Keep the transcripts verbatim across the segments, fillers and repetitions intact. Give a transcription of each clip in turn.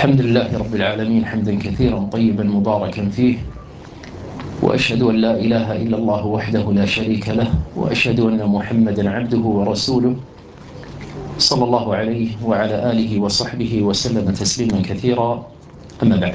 الحمد لله رب العالمين حمدا كثيرا طيبا مباركا فيه، وأشهد أن لا إله إلا الله وحده لا شريك له، وأشهد أن محمدا عبده ورسوله صلى الله عليه وعلى آله وصحبه وسلم تسليما كثيرا. أما بعد،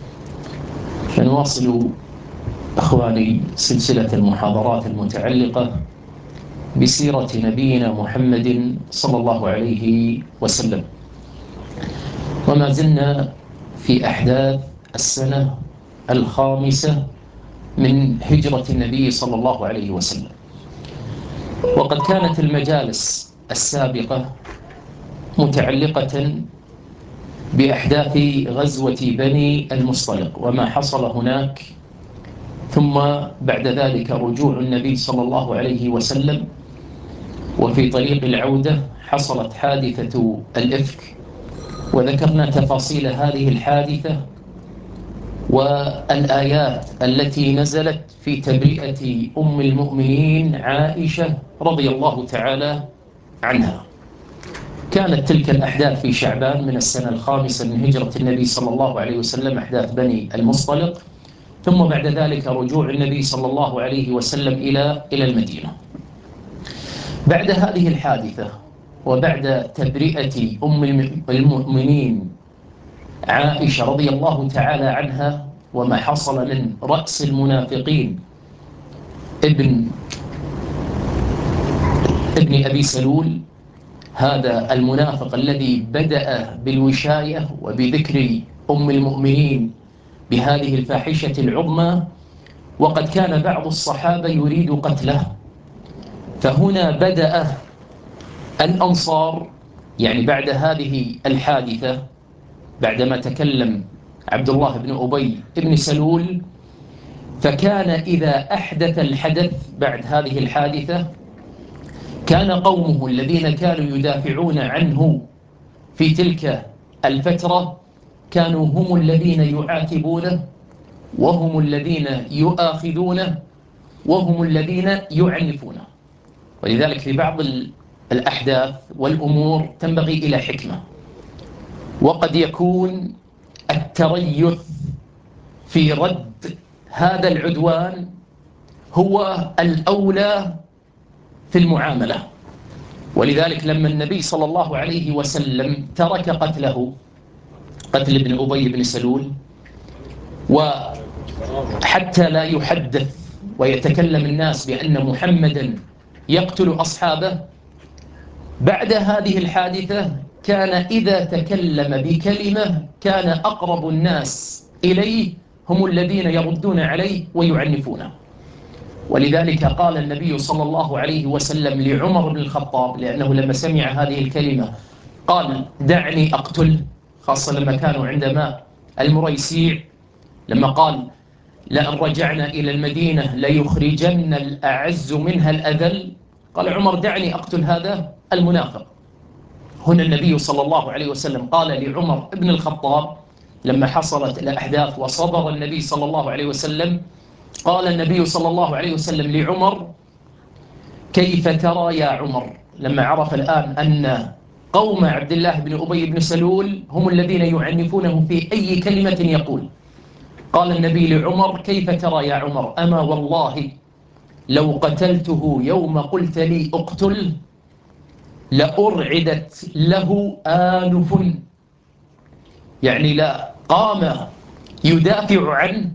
فنواصل أخواني سلسلة المحاضرات المتعلقة بسيرة نبينا محمد صلى الله عليه وسلم، وما زلنا في أحداث السنة الخامسة من هجرة النبي صلى الله عليه وسلم. وقد كانت المجالس السابقة متعلقة بأحداث غزوة بني المصطلق وما حصل هناك، ثم بعد ذلك رجوع النبي صلى الله عليه وسلم، وفي طريق العودة حصلت حادثة الإفك، وذكرنا تفاصيل هذه الحادثة والآيات التي نزلت في تبرئة أم المؤمنين عائشة رضي الله تعالى عنها. كانت تلك الأحداث في شعبان من السنة الخامسة من هجرة النبي صلى الله عليه وسلم، أحداث بني المصطلق، ثم بعد ذلك رجوع النبي صلى الله عليه وسلم إلى إلى المدينة. بعد هذه الحادثة وبعد تبرئة أم المؤمنين عائشة رضي الله تعالى عنها وما حصل من رأس المنافقين ابن ابن أبي سلول، هذا المنافق الذي بدأ بالوشاية وبذكر أم المؤمنين بهذه الفاحشة العظمى، وقد كان بعض الصحابة يريد قتله. فهنا بدأ الأنصار، يعني بعد هذه الحادثة، بعدما تكلم عبد الله بن أبي بن سلول، فكان إذا أحدث الحدث بعد هذه الحادثة كان قومه الذين كانوا يدافعون عنه في تلك الفترة كانوا هم الذين يعاتبونه، وهم الذين يؤاخذونه، وهم الذين يعنفونه. ولذلك في بعض الأحداث والأمور تنبغي إلى حكمة، وقد يكون التريث في رد هذا العدوان هو الأولى في المعاملة. ولذلك لما النبي صلى الله عليه وسلم ترك قتله، قتل ابن أبي بن سلول، وحتى لا يحدث ويتكلم الناس بأن محمدا يقتل أصحابه، بعد هذه الحادثة كان إذا تكلم بكلمة كان أقرب الناس إليه هم الذين يردون عليه ويعنفونه. ولذلك قال النبي صلى الله عليه وسلم لعمر بن الخطاب، لأنه لما سمع هذه الكلمة قال دعني أقتل، خاصة لما كانوا عند ماء المريسيع، لما قال لأن رجعنا إلى المدينة ليخرجن الأعز منها الأذل، قال عمر دعني أقتل هذا المنافق. هنا النبي صلى الله عليه وسلم قال لعمر بن الخطاب لما حصلت الأحداث وصبر النبي صلى الله عليه وسلم، قال النبي صلى الله عليه وسلم لعمر كيف ترى يا عمر، لما عرف الآن أن قوم عبد الله بن أبي بن سلول هم الذين يعنفونه في أي كلمة يقول، قال النبي لعمر كيف ترى يا عمر، أما والله لو قتلته يوم قلت لي اقتل لأرعدت له آنف، يعني لا قام يدافع عنه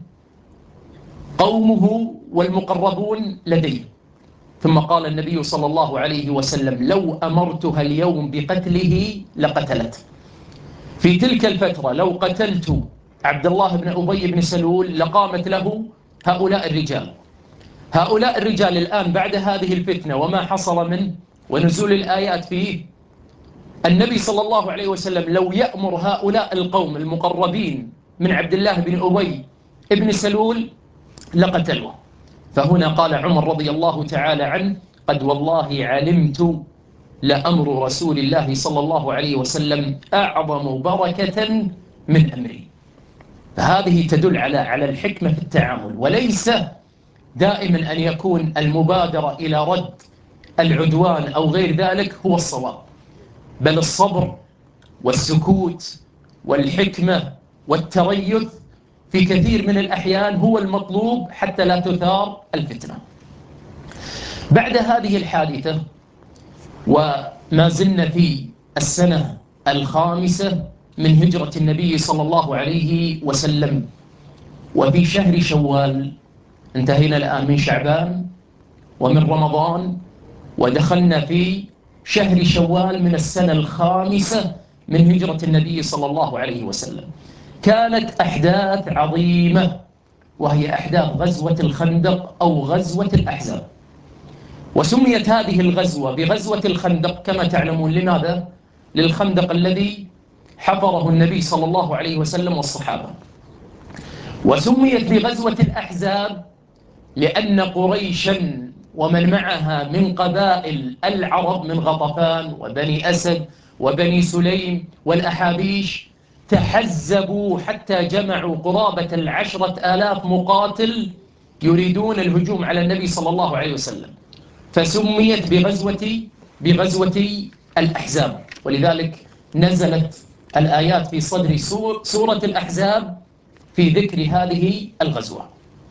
قومه والمقربون لديه. ثم قال النبي صلى الله عليه وسلم لو أمرتها اليوم بقتله لقتلت. في تلك الفترة لو قتلت عبد الله بن أبي بن سلول لقامت له هؤلاء الرجال. هؤلاء الرجال الآن بعد هذه الفتنة وما حصل منه ونزول الآيات فيه، النبي صلى الله عليه وسلم لو يأمر هؤلاء القوم المقربين من عبد الله بن أبي بن سلول لقتلوه. فهنا قال عمر رضي الله تعالى عنه قد والله علمت لأمر رسول الله صلى الله عليه وسلم أعظم بركة من أمري. فهذه تدل على على الحكمة في التعامل، وليس دائما أن يكون المبادرة إلى رد العدوان أو غير ذلك هو الصواب، بل الصبر والسكوت والحكمة والتريث في كثير من الأحيان هو المطلوب حتى لا تثار الفتنة. بعد هذه الحادثة وما زلنا في السنة الخامسة من هجرة النبي صلى الله عليه وسلم وفي شهر شوال، انتهينا الآن من شعبان ومن رمضان ودخلنا في شهر شوال من السنة الخامسة من هجرة النبي صلى الله عليه وسلم. كانت أحداث عظيمة وهي أحداث غزوة الخندق أو غزوة الأحزاب. وسميت هذه الغزوة بغزوة الخندق كما تعلمون. لماذا؟ للخندق الذي حفره النبي صلى الله عليه وسلم والصحابة. وسميت بغزوة الأحزاب لأن قريشا ومن معها من قبائل العرب من غطفان وبني أسد وبني سليم والأحابيش تحزبوا حتى جمعوا قرابة العشرة آلاف مقاتل يريدون الهجوم على النبي صلى الله عليه وسلم، فسميت بغزوة بغزوة الأحزاب. ولذلك نزلت الآيات في صدر سورة الأحزاب في ذكر هذه الغزوة.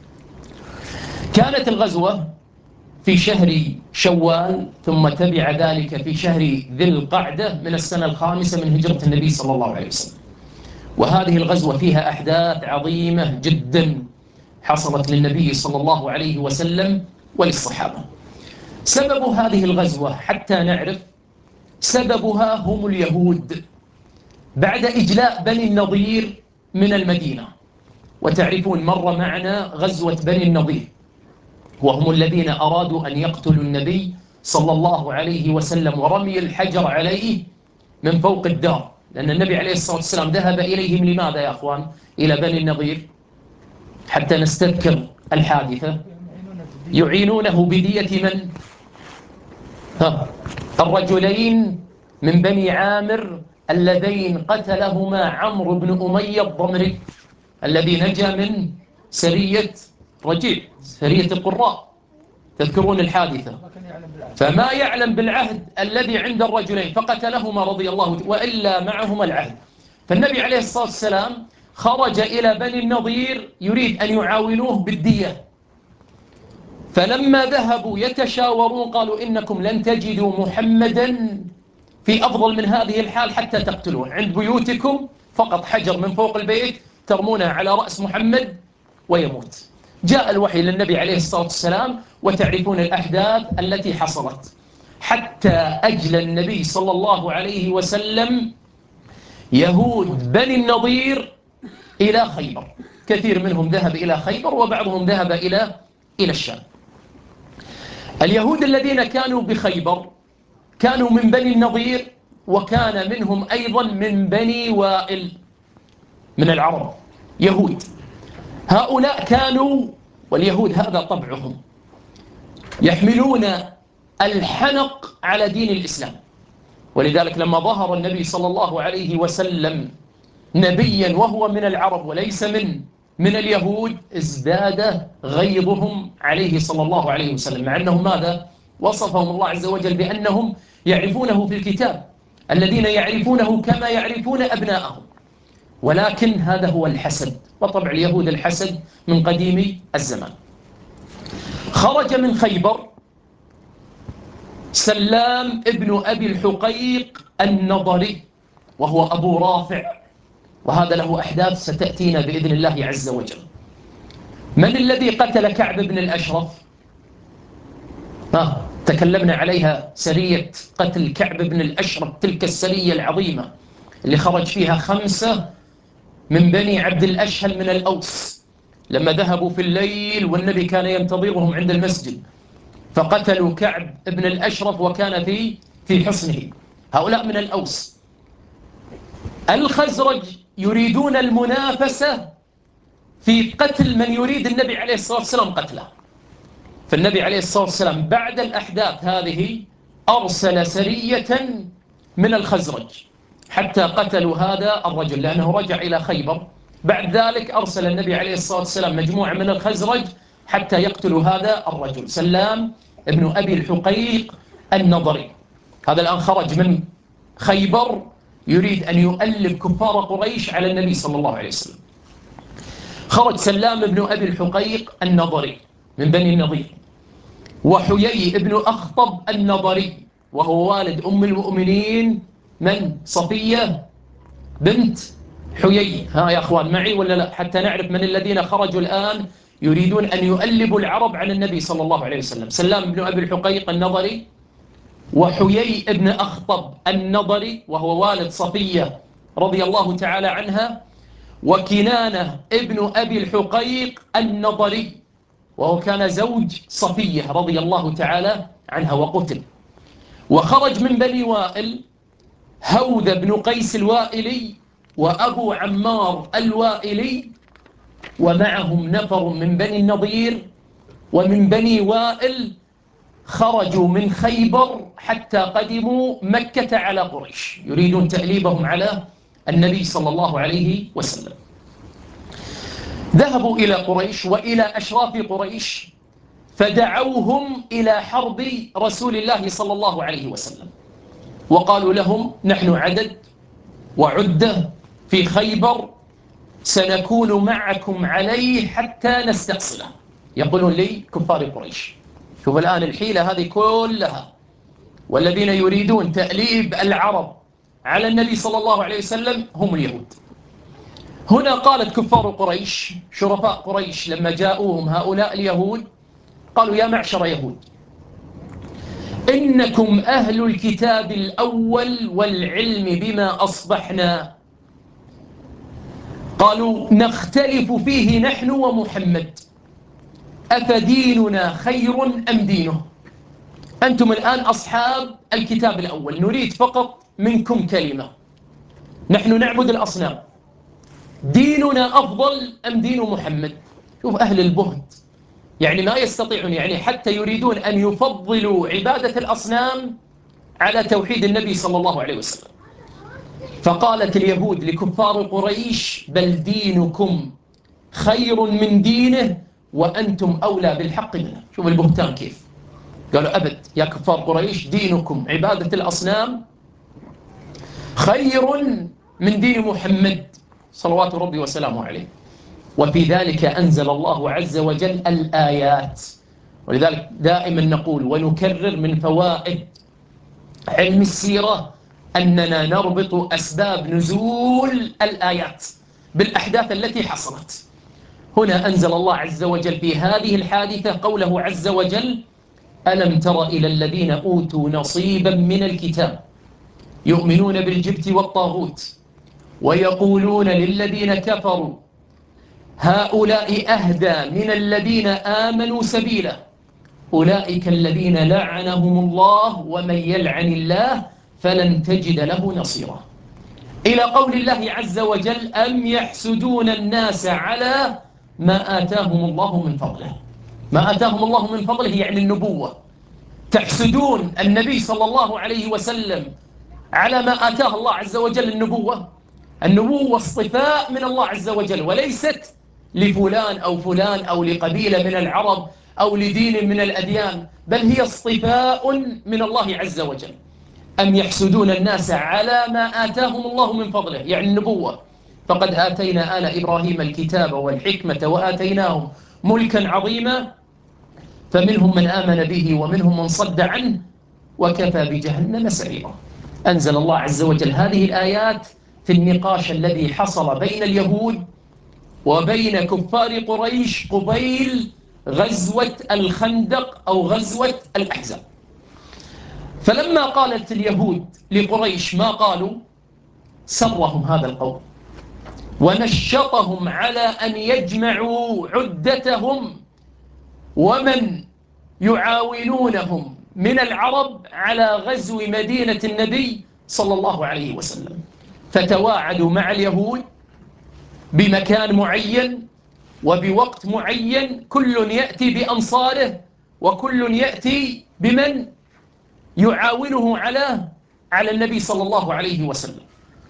كانت الغزوة في شهر شوال ثم تبع ذلك في شهر ذي القعدة من السنة الخامسة من هجرة النبي صلى الله عليه وسلم. وهذه الغزوة فيها أحداث عظيمة جدا حصلت للنبي صلى الله عليه وسلم وللصحابة. سبب هذه الغزوة حتى نعرف سببها هم اليهود بعد إجلاء بني النضير من المدينة. وتعرفون مر معنا غزوة بني النضير وهم الذين أرادوا أن يقتلوا النبي صلى الله عليه وسلم ورمي الحجر عليه من فوق الدار، لأن النبي عليه الصلاة والسلام ذهب إليهم. لماذا يا أخوان إلى بني النضير؟ حتى نستذكر الحادثة. يعينونه بدية من؟ ها. الرجلين من بني عامر اللذين قتلهما عمرو بن أمية الضمري الذي نجا من سرية رجيع، سرية القراء، تذكرون الحادثة. فما يعلم بالعهد الذي عند الرجلين فقتلهما رضي الله عنه، وإلا معهما العهد. فالنبي عليه الصلاة والسلام خرج إلى بني النضير يريد أن يعاونوه بالدية. فلما ذهبوا يتشاورون قالوا إنكم لن تجدوا محمدا في أفضل من هذه الحال حتى تقتلوه، عند بيوتكم فقط حجر من فوق البيت ترمونها على رأس محمد ويموت. جاء الوحي للنبي عليه الصلاة والسلام وتعرفون الأحداث التي حصلت حتى أجلى النبي صلى الله عليه وسلم يهود بني النضير إلى خيبر. كثير منهم ذهب إلى خيبر وبعضهم ذهب إلى إلى الشام. اليهود الذين كانوا بخيبر كانوا من بني النضير، وكان منهم أيضا من بني وائل من العرب يهود. هؤلاء كانوا، واليهود هذا طبعهم، يحملون الحنق على دين الإسلام. ولذلك لما ظهر النبي صلى الله عليه وسلم نبيا وهو من العرب وليس من من اليهود ازداد غيظهم عليه صلى الله عليه وسلم، مع أنهم ماذا؟ وصفهم الله عز وجل بأنهم يعرفونه في الكتاب، الذين يعرفونه كما يعرفون أبناءهم. ولكن هذا هو الحسد، وطبع اليهود الحسد من قديم الزمان. خرج من خيبر سلام ابن أبي الحقيق النضري وهو أبو رافع، وهذا له أحداث ستأتينا بإذن الله عز وجل. من الذي قتل كعب بن الأشرف؟ آه. تكلمنا عليها، سرية قتل كعب بن الأشرف، تلك السرية العظيمة اللي خرج فيها خمسة من بني عبد الأشهل من الأوس، لما ذهبوا في الليل والنبي كان ينتظرهم عند المسجد فقتلوا كعب بن الأشرف وكان في في حصنه. هؤلاء من الأوس. الخزرج يريدون المنافسة في قتل من يريد النبي عليه الصلاة والسلام قتله. فالنبي عليه الصلاة والسلام بعد الأحداث هذه أرسل سرية من الخزرج حتى قتلوا هذا الرجل لأنه رجع إلى خيبر. بعد ذلك أرسل النبي عليه الصلاة والسلام مجموعة من الخزرج حتى يقتلوا هذا الرجل سلام ابن أبي الحقيق النضري. هذا الآن خرج من خيبر يريد أن يؤلب كفار قريش على النبي صلى الله عليه وسلم. خرج سلام بن أبي الحقيق النضري من بني النضير، وحيي بن أخطب النضري وهو والد أم المؤمنين من؟ صفية بنت حيي. ها يا أخوان معي ولا لا؟ حتى نعرف من الذين خرجوا الآن يريدون أن يؤلبوا العرب على النبي صلى الله عليه وسلم. سلام بن أبي الحقيق النضري، وحيي بن أخطب النضري وهو والد صفية رضي الله تعالى عنها، وكنانة ابن أبي الحقيق النضري وهو كان زوج صفية رضي الله تعالى عنها وقتل. وخرج من بني وائل هوذ بن قيس الوائلي وأبو عمار الوائلي، ومعهم نفر من بني النضير ومن بني وائل، خرجوا من خيبر حتى قدموا مكة على قريش يريدون تأليبهم على النبي صلى الله عليه وسلم. ذهبوا إلى قريش وإلى أشراف قريش فدعوهم إلى حرب رسول الله صلى الله عليه وسلم، وقالوا لهم نحن عدد وعدة في خيبر سنكون معكم عليه حتى نستأصله. يقولون لي كفار قريش. شوف الآن الحيلة هذه كلها، والذين يريدون تأليب العرب على النبي صلى الله عليه وسلم هم اليهود. هنا قالت كفار قريش شرفاء قريش لما جاءوهم هؤلاء اليهود، قالوا يا معشر يهود إنكم أهل الكتاب الأول والعلم بما أصبحنا، قالوا نختلف فيه نحن ومحمد، أفديننا خير أم دينه؟ أنتم الآن أصحاب الكتاب الأول، نريد فقط منكم كلمة، نحن نعبد الأصنام، ديننا أفضل أم دين محمد؟ شوف أهل البهت، يعني ما يستطيعون، يعني حتى يريدون أن يفضلوا عبادة الأصنام على توحيد النبي صلى الله عليه وسلم. فقالت اليهود لكفار قريش بل دينكم خير من دينه وأنتم أولى بالحق منه. شوف البهتان كيف، قالوا أبد يا كفار قريش دينكم عبادة الأصنام خير من دين محمد صلوات ربي وسلامه عليه. وفي ذلك أنزل الله عز وجل الآيات. ولذلك دائما نقول ونكرر من فوائد علم السيرة أننا نربط أسباب نزول الآيات بالأحداث التي حصلت. هنا أنزل الله عز وجل في هذه الحادثة قوله عز وجل ألم تر إلى الذين أوتوا نصيبا من الكتاب يؤمنون بالجبت والطاغوت ويقولون للذين كفروا هؤلاء أهدى من الذين آمنوا سبيلا أولئك الذين لعنهم الله ومن يلعن الله فلن تجد له نصيرا، إلى قول الله عز وجل أم يحسدون الناس على ما آتاهم الله من فضله. ما آتاهم الله من فضله يعني النبوة، تحسدون النبي صلى الله عليه وسلم على ما آتاه الله عز وجل النبوة. النبوة اصطفاء من الله عز وجل، وليست لفلان أو فلان أو لقبيلة من العرب أو لدين من الأديان، بل هي اصطفاء من الله عز وجل. أم يحسدون الناس على ما آتاهم الله من فضله يعني النبوة، فقد آتينا آل إبراهيم الكتاب والحكمة وآتيناهم ملكا عظيما فمنهم من آمن به ومنهم من صد عنه وكفى بجهنم سعيرا. أنزل الله عز وجل هذه الآيات في النقاش الذي حصل بين اليهود وبين كفار قريش قبيل غزوة الخندق أو غزوة الأحزاب. فلما قالت اليهود لقريش ما قالوا سرهم هذا القول ونشطهم على أن يجمعوا عدتهم ومن يعاونونهم من العرب على غزو مدينة النبي صلى الله عليه وسلم. فتواعدوا مع اليهود بمكان معين وبوقت معين، كل يأتي بأنصاره وكل يأتي بمن يعاونه على على النبي صلى الله عليه وسلم.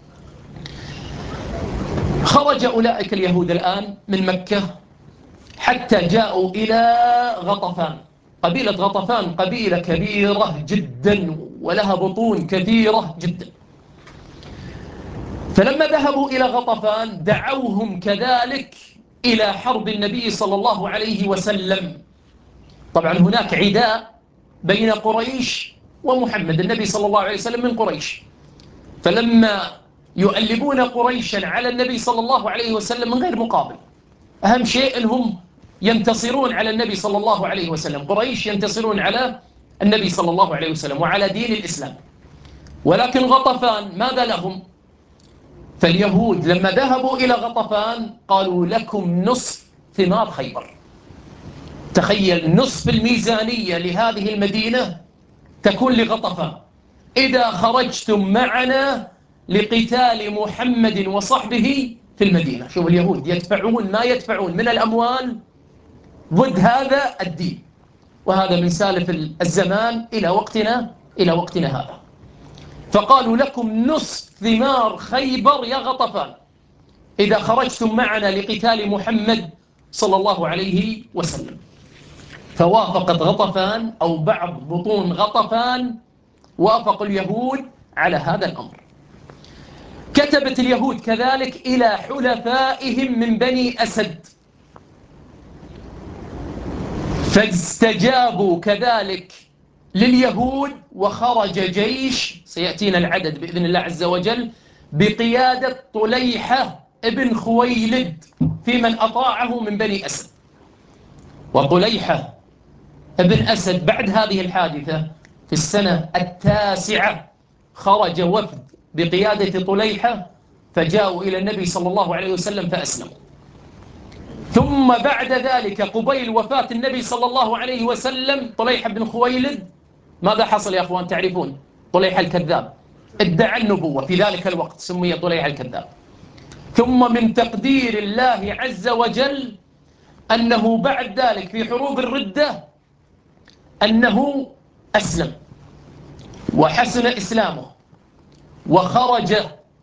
خرج أولئك اليهود الآن من مكة حتى جاءوا إلى غطفان. قبيلة غطفان قبيلة كبيرة جدا ولها بطون كثيرة جدا. فلما ذهبوا إلى غطفان دعوهم كذلك إلى حرب النبي صلى الله عليه وسلم. طبعا هناك عداء بين قريش ومحمد، النبي صلى الله عليه وسلم من قريش، فلما يؤلبون قريشا على النبي صلى الله عليه وسلم من غير مقابل، أهم شيء أنهم ينتصرون على النبي صلى الله عليه وسلم، قريش ينتصرون على النبي صلى الله عليه وسلم وعلى دين الإسلام. ولكن غطفان ماذا لهم؟ فاليهود لما ذهبوا إلى غطفان قالوا لكم نصف ثمار خيبر. تخيل، نصف الميزانية لهذه المدينة تكون لغطفان إذا خرجتم معنا لقتال محمد وصحبه في المدينة. شوف اليهود يدفعون ما يدفعون من الأموال ضد هذا الدين، وهذا من سالف الزمان إلى وقتنا إلى وقتنا هذا. فقالوا لكم نصف ثمار خيبر يا غطفان إذا خرجتم معنا لقتال محمد صلى الله عليه وسلم. فوافقت غطفان أو بعض بطون غطفان، وافق اليهود على هذا الأمر. كتبت اليهود كذلك إلى حلفائهم من بني أسد فاستجابوا كذلك لليهود، وخرج جيش سيأتينا العدد بإذن الله عز وجل بقيادة طليحة ابن خويلد في من أطاعه من بني أسد. وطليحة ابن أسد بعد هذه الحادثة في السنة التاسعة خرج وفد بقيادة طليحة فجاءوا إلى النبي صلى الله عليه وسلم فأسلموا. ثم بعد ذلك قبيل وفاة النبي صلى الله عليه وسلم طليحة بن خويلد ماذا حصل يا أخوان؟ تعرفون طليحة الكذاب ادعى النبوة في ذلك الوقت، سمي طليحة الكذاب. ثم من تقدير الله عز وجل أنه بعد ذلك في حروب الردة أنه أسلم وحسن إسلامه وخرج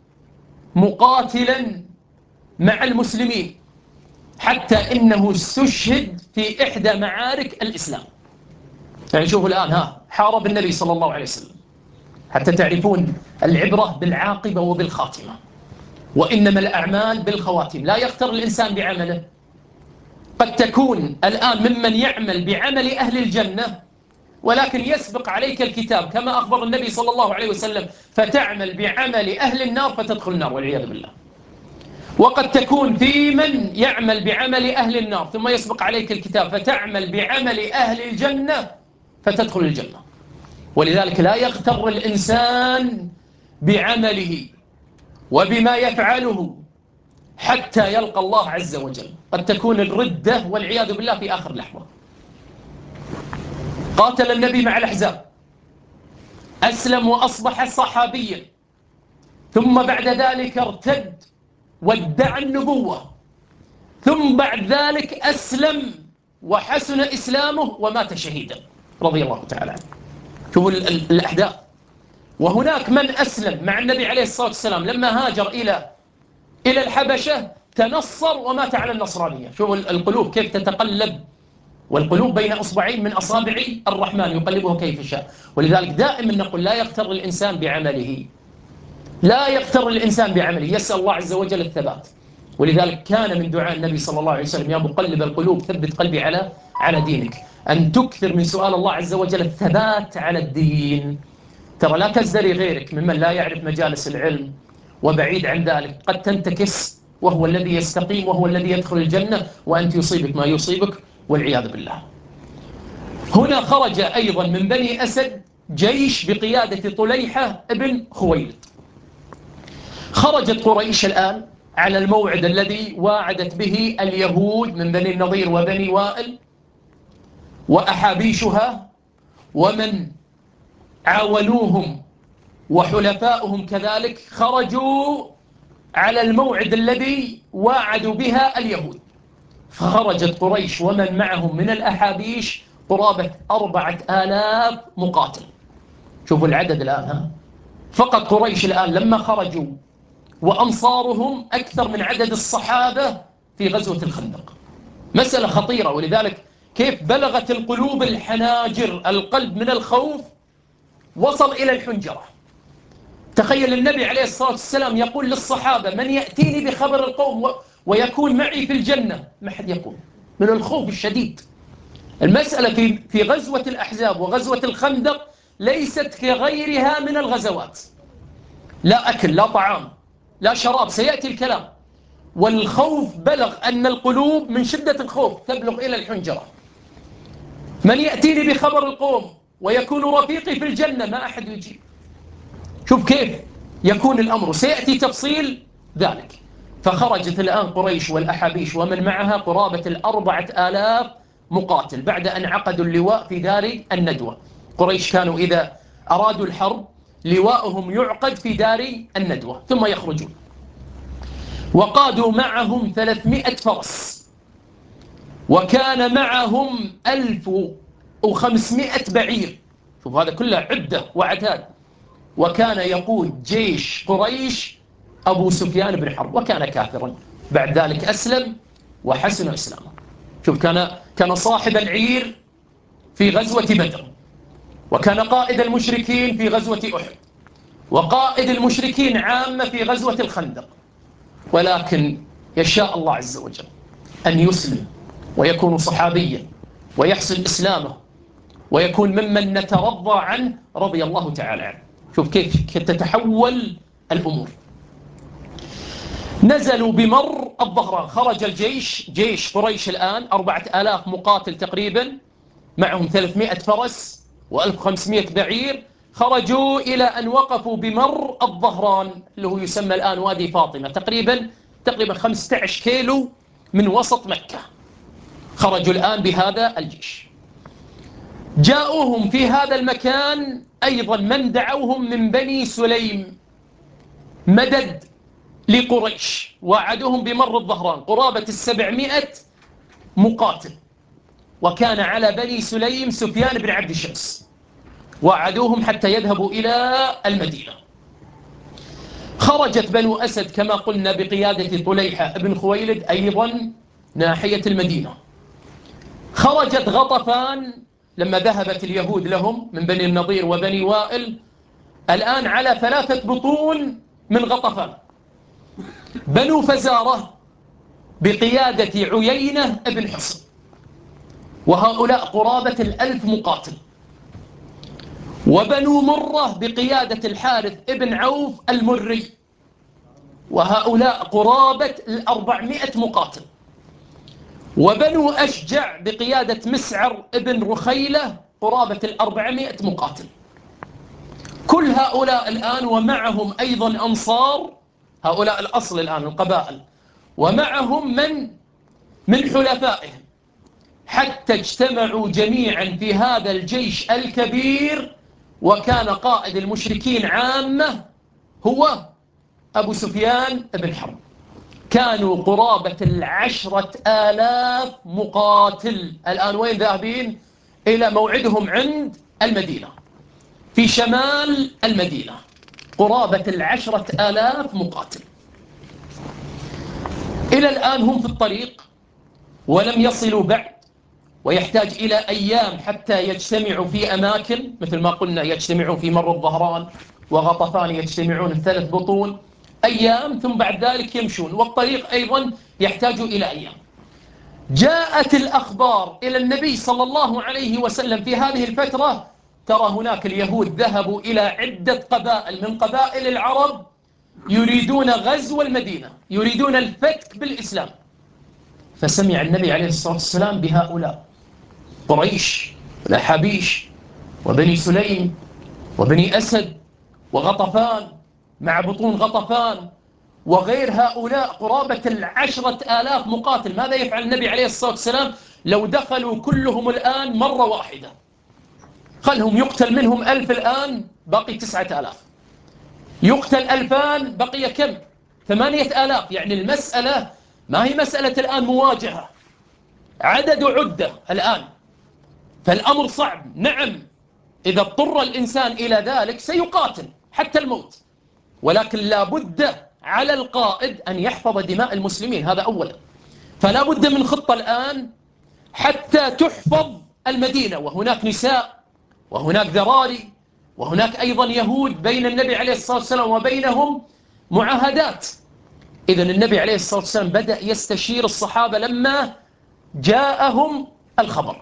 مقاتلا مع المسلمين حتى إنه استشهد في إحدى معارك الإسلام. يعني شوفوا الآن، ها حارب النبي صلى الله عليه وسلم، حتى تعرفون العبرة بالعاقبة وبالخاتمة، وإنما الأعمال بالخواتيم. لا يغتر الإنسان بعمله، قد تكون الآن ممن يعمل بعمل أهل الجنة ولكن يسبق عليك الكتاب كما أخبر النبي صلى الله عليه وسلم فتعمل بعمل أهل النار فتدخل النار والعياذ بالله. وقد تكون في من يعمل بعمل أهل النار ثم يسبق عليك الكتاب فتعمل بعمل أهل الجنة فتدخل الجنة. ولذلك لا يغتر الإنسان بعمله وبما يفعله حتى يلقى الله عز وجل. قد تكون الردة والعياذ بالله في آخر لحظة. قاتل النبي مع الأحزاب، أسلم وأصبح صحابيا، ثم بعد ذلك ارتد وادعى النبوة، ثم بعد ذلك أسلم وحسن إسلامه ومات شهيدا رضي الله تعالى عنه. شوفوا الأحداث. وهناك من أسلم مع النبي عليه الصلاة والسلام لما هاجر إلى إلى الحبشة تنصر ومات على النصرانية. شوفوا القلوب كيف تتقلب، والقلوب بين أصبعين من أصابع الرحمن يقلبها كيف شاء. ولذلك دائما نقول لا يغتر الإنسان بعمله، لا يغتر الإنسان بعمله، يسأل الله عز وجل الثبات. ولذلك كان من دعاء النبي صلى الله عليه وسلم يا مقلب القلوب ثبت قلبي على على دينك، أن تكثر من سؤال الله عز وجل الثبات على الدين. ترى لا تزدري غيرك ممن لا يعرف مجالس العلم وبعيد عن ذلك، قد تنتكس وهو الذي يستقيم وهو الذي يدخل الجنة وأنت يصيبك ما يصيبك والعياذ بالله. هنا خرج أيضا من بني أسد جيش بقيادة طليحة ابن خويلد. خرجت قريش الآن على الموعد الذي واعدت به اليهود من بني النضير وبني وائل وأحابيشها ومن عاونوهم وحلفاؤهم كذلك، خرجوا على الموعد الذي واعدوا بها اليهود. فخرجت قريش ومن معهم من الأحابيش قرابة أربعة آلاف مقاتل. شوفوا العدد الآن، ها فقط قريش الآن لما خرجوا وأنصارهم أكثر من عدد الصحابة في غزوة الخندق. مسألة خطيرة. ولذلك كيف بلغت القلوب الحناجر، القلب من الخوف وصل إلى الحنجرة. تخيل النبي عليه الصلاة والسلام يقول للصحابة: من يأتيني بخبر القوم ويكون معي في الجنة؟ ما حد يقول من الخوف الشديد. المسألة في في غزوة الأحزاب وغزوة الخندق ليست كغيرها من الغزوات، لا أكل لا طعام لا شراب، سيأتي الكلام. والخوف بلغ أن القلوب من شدة الخوف تبلغ إلى الحنجرة. من يأتيني بخبر القوم ويكون رفيقي في الجنة؟ ما أحد يجيب. شوف كيف يكون الأمر، سيأتي تفصيل ذلك. فخرجت الآن قريش والأحابيش ومن معها قرابة الأربعة آلاف مقاتل بعد أن عقدوا اللواء في دار الندوة. قريش كانوا إذا أرادوا الحرب لواءهم يعقد في دار الندوة ثم يخرجون. وقادوا معهم ثلاثمائة فرس، وكان معهم ألف وخمسمائة بعير. شوف هذا كله عدة وعتاد. وكان يقود جيش قريش أبو سفيان بن حرب، وكان كافرا. بعد ذلك أسلم وحسن إسلامه. شوف كان كان صاحب العير في غزوة بدر، وكان قائد المشركين في غزوة أحد، وقائد المشركين عامة في غزوة الخندق. ولكن يشاء الله عز وجل أن يسلم ويكون صحابيا ويحسن إسلامه ويكون ممن نترضى عنه رضي الله تعالى عنه. شوف كيف تتحول الأمور. نزلوا بمر الظهران، خرج الجيش، جيش قريش الآن أربعة آلاف مقاتل تقريبا، معهم ثلاثمائة فرس وألف وخمسمائة بعير. خرجوا إلى أن وقفوا بمر الظهران اللي هو يسمى الآن وادي فاطمة، تقريبا تقريبا خمسة عشر كيلو من وسط مكة. خرجوا الآن بهذا الجيش. جاءوهم في هذا المكان أيضا من دعوهم من بني سليم مدد لقريش، وعدوهم بمر الظهران قرابة السبعمائة مقاتل. وكان على بني سليم سفيان بن عبد الشمس، وعدوهم حتى يذهبوا إلى المدينة. خرجت بنو أسد كما قلنا بقيادة طليحة بن خويلد أيضا ناحية المدينة. خرجت غطفان لما ذهبت اليهود لهم من بني النضير وبني وائل، الآن على ثلاثة بطون من غطفان. بنو فزارة بقيادة عيينة بن حصن، وهؤلاء قرابة الألف مقاتل. وبنو مرة بقيادة الحارث ابن عوف المري، وهؤلاء قرابة الأربعمائة مقاتل. وبنو أشجع بقيادة مسعر ابن رخيلة قرابة الأربعمائة مقاتل. كل هؤلاء الآن ومعهم أيضا أنصار، هؤلاء الأصل الآن القبائل، ومعهم من من حلفائهم، حتى اجتمعوا جميعا في هذا الجيش الكبير. وكان قائد المشركين عامة هو أبو سفيان بن حرب. كانوا قرابة العشرة آلاف مقاتل. الآن وين ذاهبين؟ إلى موعدهم عند المدينة في شمال المدينة، قرابة العشرة آلاف مقاتل. إلى الآن هم في الطريق ولم يصلوا بعد، ويحتاج إلى أيام حتى يجتمعوا في أماكن، مثل ما قلنا يجتمعون في مر الظهران وغطفان، يجتمعون الثلاث بطون أيام، ثم بعد ذلك يمشون، والطريق أيضا يحتاج إلى أيام. جاءت الأخبار إلى النبي صلى الله عليه وسلم في هذه الفترة: ترى هناك اليهود ذهبوا إلى عدة قبائل من قبائل العرب يريدون غزو المدينة، يريدون الفتك بالإسلام. فسمع النبي عليه الصلاة والسلام بهؤلاء قريش والأحابيش وبني سليم وبني أسد وغطفان مع بطون غطفان وغير هؤلاء قرابة العشرة آلاف مقاتل. ماذا يفعل النبي عليه الصلاة والسلام لو دخلوا كلهم الآن مرة واحدة؟ خلهم يقتل منهم ألف، الآن بقي تسعة آلاف، يقتل ألفان بقي كم؟ ثمانية آلاف. يعني المسألة ما هي مسألة الآن مواجهة عدد وعدة الآن، فالأمر صعب. نعم إذا اضطر الإنسان إلى ذلك سيقاتل حتى الموت، ولكن لا بد على القائد أن يحفظ دماء المسلمين، هذا أولا. فلا بد من خطة الآن حتى تحفظ المدينة، وهناك نساء وهناك ذراري وهناك أيضا يهود بين النبي عليه الصلاة والسلام وبينهم معاهدات. إذن النبي عليه الصلاة والسلام بدأ يستشير الصحابة لما جاءهم الخبر.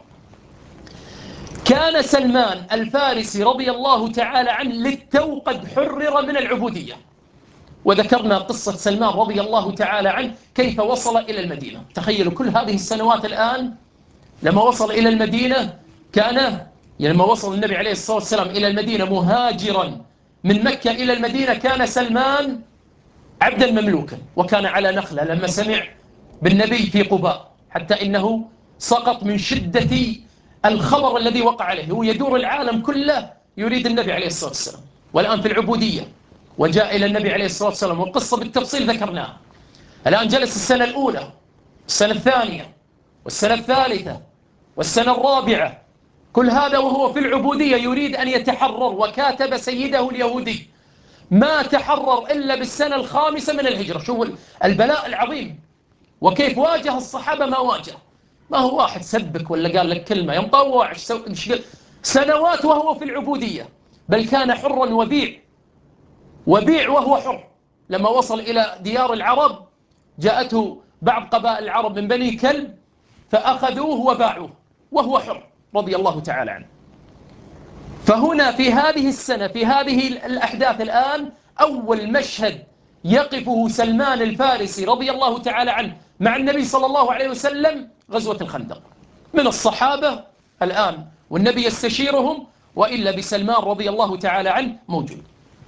كان سلمان الفارسي رضي الله تعالى عنه للتو قد حرر من العبودية، وذكرنا قصة سلمان رضي الله تعالى عنه كيف وصل إلى المدينة. تخيلوا كل هذه السنوات الآن لما وصل إلى المدينة كان يعني لما وصل النبي عليه الصلاة والسلام إلى المدينة مهاجرا من مكة إلى المدينة، كان سلمان عبدا مملوكا وكان على نخلة لما سمع بالنبي في قباء، حتى إنه سقط من شدة الخبر الذي وقع عليه. هو يدور العالم كله يريد النبي عليه الصلاة والسلام، والآن في العبودية، وجاء إلى النبي عليه الصلاة والسلام، والقصة بالتفصيل ذكرناها. الآن جلس السنة الأولى والسنة الثانية والسنة الثالثة والسنة الرابعة، كل هذا وهو في العبودية يريد أن يتحرر، وكاتب سيده اليهودي ما تحرر إلا بالسنة الخامسة من الهجرة. شوفوا البلاء العظيم، وكيف واجه الصحابة ما واجه. ما هو واحد سبك ولا قال لك كلمة يمطوع سنوات وهو في العبودية، بل كان حرا وبيع وبيع وهو حر. لما وصل إلى ديار العرب جاءته بعض قبائل العرب من بني كلب فأخذوه وباعوه وهو حر رضي الله تعالى عنه. فهنا في هذه السنة في هذه الأحداث الآن أول مشهد يقفه سلمان الفارسي رضي الله تعالى عنه مع النبي صلى الله عليه وسلم غزوة الخندق. من الصحابة الآن والنبي يستشيرهم، وإلا بسلمان رضي الله تعالى عنه موجود.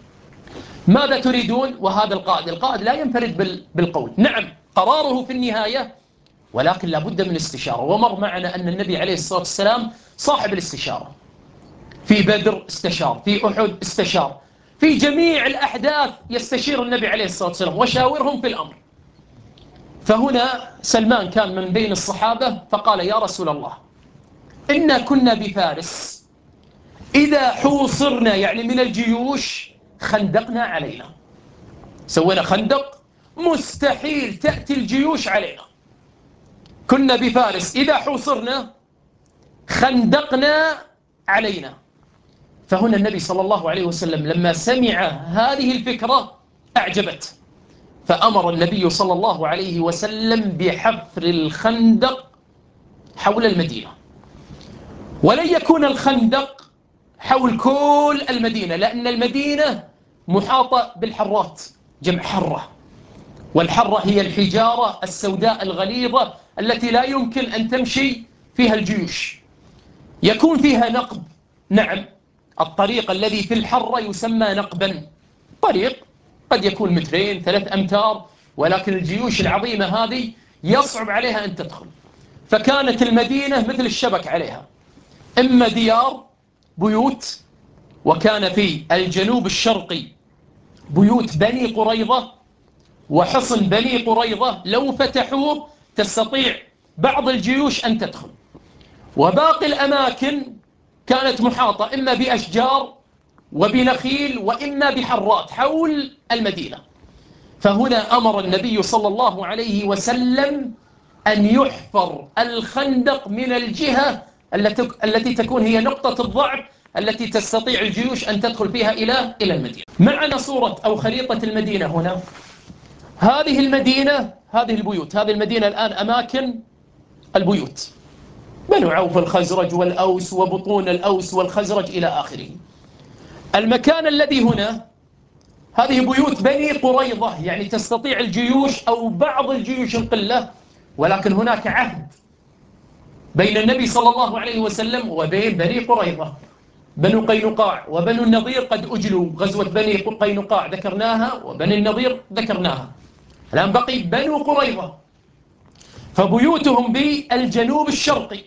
ماذا تريدون؟ وهذا القائد القائد لا ينفرد بالقول، نعم قراره في النهاية، ولكن لابد من استشارة. ومر معنا أن النبي عليه الصلاة والسلام صاحب الاستشارة. في بدر استشار، في أحد استشار، في جميع الأحداث يستشير النبي عليه الصلاة والسلام وشاورهم في الأمر. فهنا سلمان كان من بين الصحابة فقال: يا رسول الله، إنا كنا بفارس إذا حوصرنا يعني من الجيوش خندقنا علينا. سوينا خندق مستحيل تأتي الجيوش علينا. كنا بفارس إذا حوصرنا خندقنا علينا. فهنا النبي صلى الله عليه وسلم لما سمع هذه الفكرة أعجبته، فأمر النبي صلى الله عليه وسلم بحفر الخندق حول المدينة. ولن يكون الخندق حول كل المدينة، لأن المدينة محاطة بالحرات، جمع حرة، والحرة هي الحجارة السوداء الغليظة التي لا يمكن أن تمشي فيها الجيوش. يكون فيها نقب، نعم، الطريق الذي في الحرة يسمى نقبا، طريق قد يكون مترين ثلاث أمتار، ولكن الجيوش العظيمة هذه يصعب عليها أن تدخل. فكانت المدينة مثل الشبك عليها، إما ديار بيوت، وكان في الجنوب الشرقي بيوت بني قريظة وحصن بني قريظة لو فتحوه تستطيع بعض الجيوش أن تدخل، وباقي الأماكن كانت محاطة إما بأشجار وبنخيل وإما بحرات حول المدينة. فهنا أمر النبي صلى الله عليه وسلم أن يحفر الخندق من الجهة التي تكون هي نقطة الضعف التي تستطيع الجيوش أن تدخل فيها إلى إلى المدينة. معنا صورة أو خريطة المدينة هنا. هذه المدينة، هذه البيوت، هذه المدينة الآن أماكن البيوت، بنو عوف الخزرج والأوس وبطون الأوس والخزرج إلى آخره. المكان الذي هنا هذه بيوت بني قريظة، يعني تستطيع الجيوش أو بعض الجيوش القلة، ولكن هناك عهد بين النبي صلى الله عليه وسلم وبين بني قريظة. بنو قينقاع وبنو النضير قد أجلوا، غزوة بني قينقاع ذكرناها وبني النضير ذكرناها، الآن بقي بنو قريظة. فبيوتهم بالجنوب الشرقي،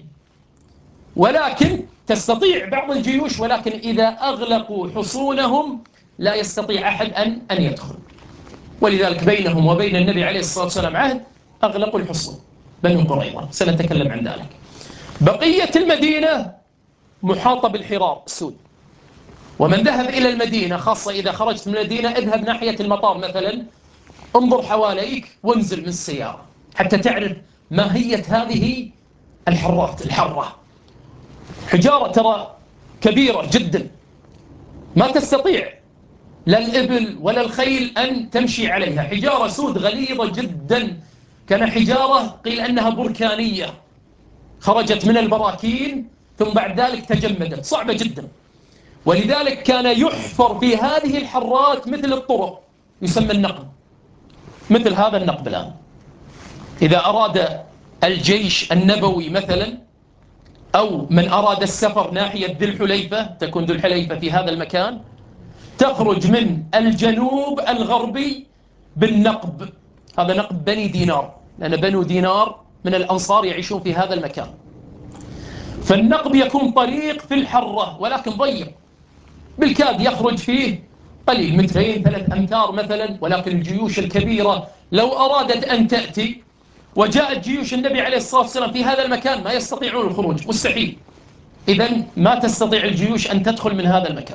ولكن تستطيع بعض الجيوش، ولكن إذا أغلقوا حصونهم لا يستطيع أحد أن أن يدخل، ولذلك بينهم وبين النبي عليه الصلاة والسلام عهد، أغلقوا الحصون بنو قريظة، سنتكلم عن ذلك. بقية المدينة محاطة بالحرار السود. ومن ذهب إلى المدينة، خاصة إذا خرجت من المدينة، اذهب ناحية المطار مثلا، انظر حواليك وانزل من السيارة حتى تعرف ماهية هذه الحرات الحرة. حجارة ترى كبيرة جدا، ما تستطيع لا الإبل ولا الخيل أن تمشي عليها، حجارة سود غليظة جدا، كان حجارة قيل أنها بركانية خرجت من البراكين ثم بعد ذلك تجمدت، صعبة جدا. ولذلك كان يحفر في هذه الحرات مثل الطرق، يسمى النقب، مثل هذا النقب الآن. إذا أراد الجيش النبوي مثلا أو من أراد السفر ناحية ذي الحليفة، تكون ذي الحليفة في هذا المكان، تخرج من الجنوب الغربي بالنقب. هذا نقب بني دينار، لأن بنو دينار من الأنصار يعيشون في هذا المكان. فالنقب يكون طريق في الحرة ولكن ضيق، بالكاد يخرج فيه قليل، مترين ثلاث أمتار مثلا. ولكن الجيوش الكبيرة لو أرادت أن تأتي وجاءت جيوش النبي عليه الصلاة والسلام في هذا المكان ما يستطيعون الخروج، مستحيل. إذن ما تستطيع الجيوش أن تدخل من هذا المكان.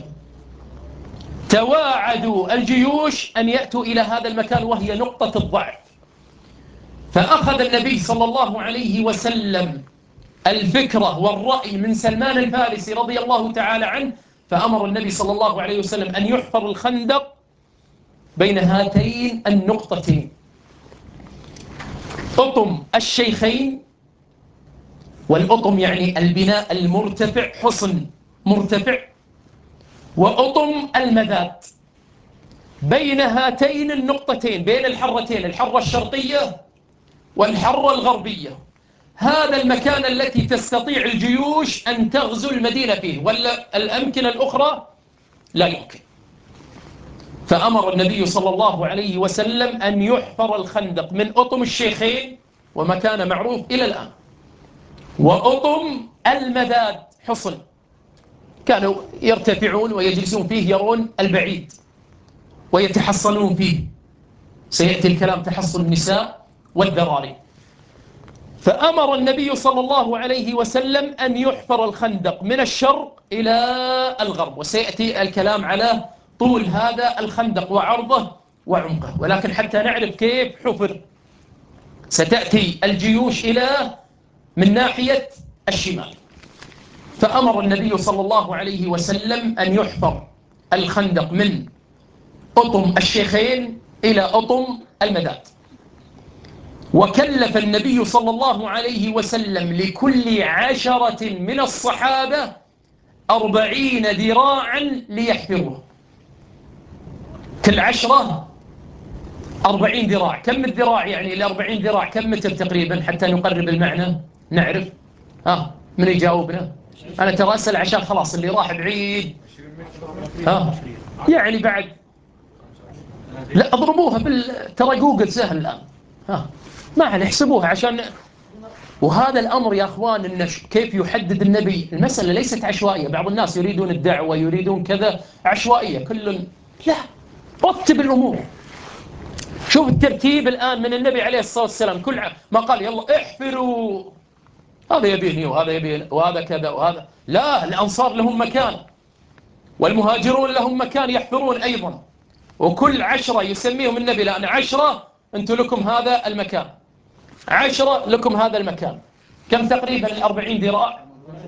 تواعدوا الجيوش أن يأتوا إلى هذا المكان وهي نقطة الضعف. فأخذ النبي صلى الله عليه وسلم الفكرة والرأي من سلمان الفارسي رضي الله تعالى عنه، فأمر النبي صلى الله عليه وسلم أن يحفر الخندق بين هاتين النقطتين، أطم الشيخين. والأطم يعني البناء المرتفع، حصن مرتفع، وأطم المذات. بين هاتين النقطتين، بين الحرتين، الحرة الشرقية والحرة الغربية، هذا المكان التي تستطيع الجيوش أن تغزو المدينة فيه، ولا الأمكنة الأخرى لا يمكن. فأمر النبي صلى الله عليه وسلم أن يحفر الخندق من أطم الشيخين، ومكان معروف إلى الآن، وأطم المذاد، حصن كانوا يرتفعون ويجلسون فيه يرون البعيد ويتحصنون فيه. سيأتي الكلام تحصن النساء والذراري. فأمر النبي صلى الله عليه وسلم أن يحفر الخندق من الشرق إلى الغرب، وسيأتي الكلام على طول هذا الخندق وعرضه وعمقه. ولكن حتى نعرف كيف حفر، ستأتي الجيوش إلى من ناحية الشمال. فأمر النبي صلى الله عليه وسلم أن يحفر الخندق من أطم الشيخين إلى أطم المذات. وكلف النبي صلى الله عليه وسلم لكل عشرة من الصحابة أربعين ذراعا ليحفروه. كل عشرة أربعين ذراع. كم الذراع يعني الأربعين ذراع؟ كم متر تقريبا حتى نقرب المعنى نعرف؟ ها من يجاوبنا؟ أنا ترى أسأل عشان خلاص اللي راح بعيد. ها يعني بعد لا اضربوها بال ترى جوجل سهل الآن. ها ما عليه احسبوها عشان. وهذا الأمر يا أخوان إن كيف يحدد النبي، المسألة ليست عشوائية. بعض الناس يريدون الدعوة يريدون كذا عشوائية، كل لا، رتب الأمور. شوف الترتيب الآن من النبي عليه الصلاة والسلام، كل ما قال يلا احفروا هذا يبيني وهذا يبين وهذا كذا وهذا، لا، الأنصار لهم مكان والمهاجرون لهم مكان يحفرون أيضا، وكل عشرة يسميهم النبي لأن عشرة أنتم لكم هذا المكان، عشرة لكم هذا المكان. كم تقريبا الأربعين ذراع؟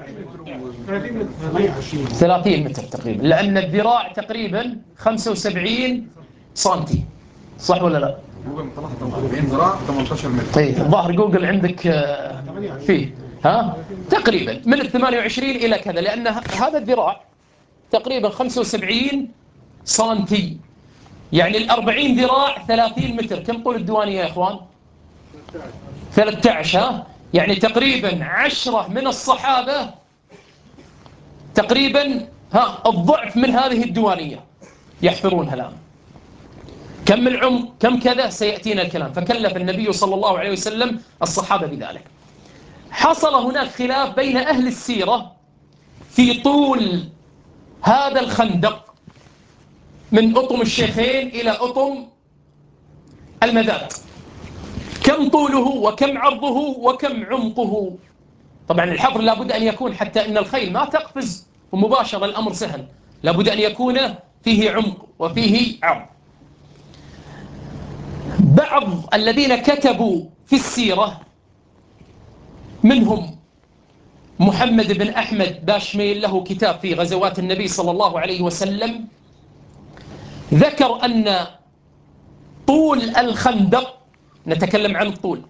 ثلاثين متر تقريبا، لأن الذراع تقريبا خمسة وسبعين سنتي، صح ولا لا؟ جوجل طلع أربعين ذراع ثمانية عشر متر. طيب ظاهر جوجل عندك فيه ها تقريبا من الثمانية وعشرين إلى كذا، لأن هذا الذراع تقريبا خمسة وسبعين سنتي، يعني الأربعين ذراع ثلاثين متر. كم طول الديوانية يا إخوان؟ ثلاثة عشر. ها يعني تقريبا عشرة من الصحابة تقريبا ها الضعف من هذه الديوانية يحفرونها الآن. كم العمق كم كذا سيأتينا الكلام. فكلف النبي صلى الله عليه وسلم الصحابة بذلك. حصل هناك خلاف بين أهل السيرة في طول هذا الخندق من أطم الشيخين إلى أطم المذات، كم طوله وكم عرضه وكم عمقه. طبعا الحفر لابد أن يكون حتى أن الخيل ما تقفز ومباشرة الأمر سهل، لابد أن يكون فيه عمق وفيه عرض. بعض الذين كتبوا في السيرة منهم محمد بن أحمد باشميل له كتاب في غزوات النبي صلى الله عليه وسلم، ذكر أن طول الخندق، نتكلم عن الطول،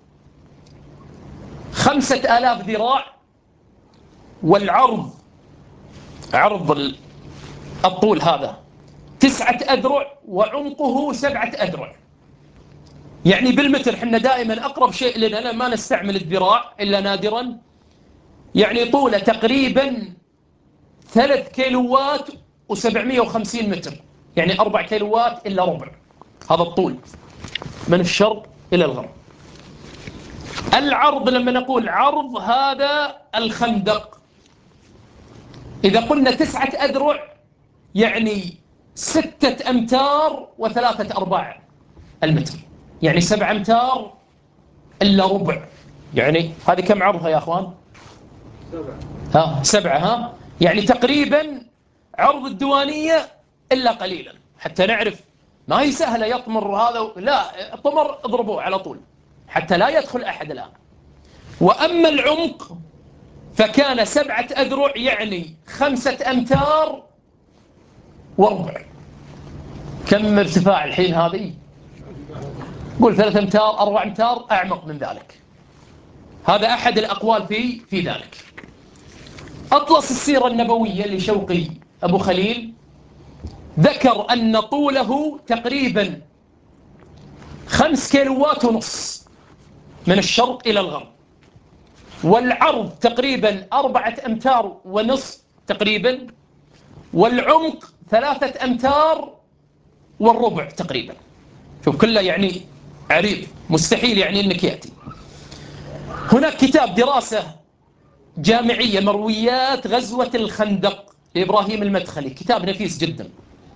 خمسة آلاف ذراع، والعرض، عرض الطول هذا تسعة أذرع، وعمقه سبعة أذرع. يعني بالمتر، حنا دائما أقرب شيء لنا ما نستعمل الذراع إلا نادرا، يعني طوله تقريبا ثلاث كيلوات وسبعمائة وخمسين متر، يعني أربع كيلوات إلا ربع. هذا الطول من الشرق إلى الغرب. العرض، لما نقول عرض هذا الخندق، إذا قلنا تسعة أذرع يعني ستة أمتار وثلاثة أرباع المتر، يعني سبعة أمتار إلا ربع. يعني هذه كم عرضها يا أخوان؟ سبعة. ها سبعة ها يعني تقريبا عرض الديوانية إلا قليلا، حتى نعرف ما هي سهلة يطمر هذا. لا، طمر اضربوه على طول حتى لا يدخل أحد الآن. وأما العمق فكان سبعة أذرع، يعني خمسة أمتار وربع. كم ارتفاع الحين هذه؟ قول ثلاثة أمتار، أربع أمتار، أعمق من ذلك. هذا أحد الأقوال في في ذلك. أطلس السيرة النبوية لشوقي أبو خليل ذكر أن طوله تقريبا خمس كيلوات ونص من الشرق إلى الغرب، والعرض تقريبا أربعة أمتار ونصف تقريبا، والعمق ثلاثة أمتار والربع تقريبا. شوف كله يعني عريض، مستحيل يعني أنك يأتي. هناك كتاب دراسة جامعية، مرويات غزوة الخندق لإبراهيم المدخلي، كتاب نفيس جدا.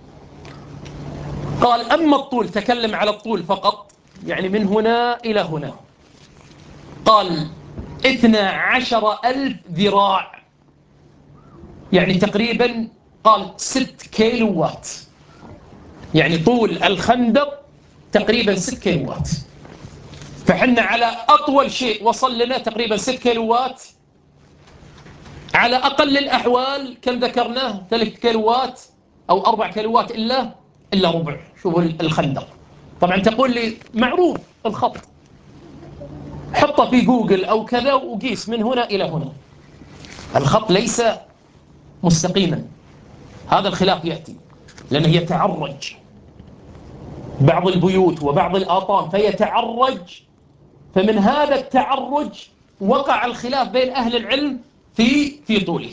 قال أما الطول، تكلم على الطول فقط، يعني من هنا إلى هنا، قال اثنا عشر ألف ذراع، يعني تقريبا قال ست كيلوات، يعني طول الخندق تقريبا ست كيلوات. فحنا على أطول شيء وصل لنا تقريبا ست كيلوات، على أقل الأحوال كم ذكرناه؟ ثلاث كيلوات أو أربع كيلوات إلا إلا ربع. شوفوا الخندق. طبعا تقول لي معروف الخط، حطه في جوجل أو كذا وقيس من هنا إلى هنا. الخط ليس مستقيما، هذا الخلاف يأتي لأنه يتعرج بعض البيوت وبعض الآطام فيتعرج، فمن هذا التعرج وقع الخلاف بين أهل العلم في في طوله.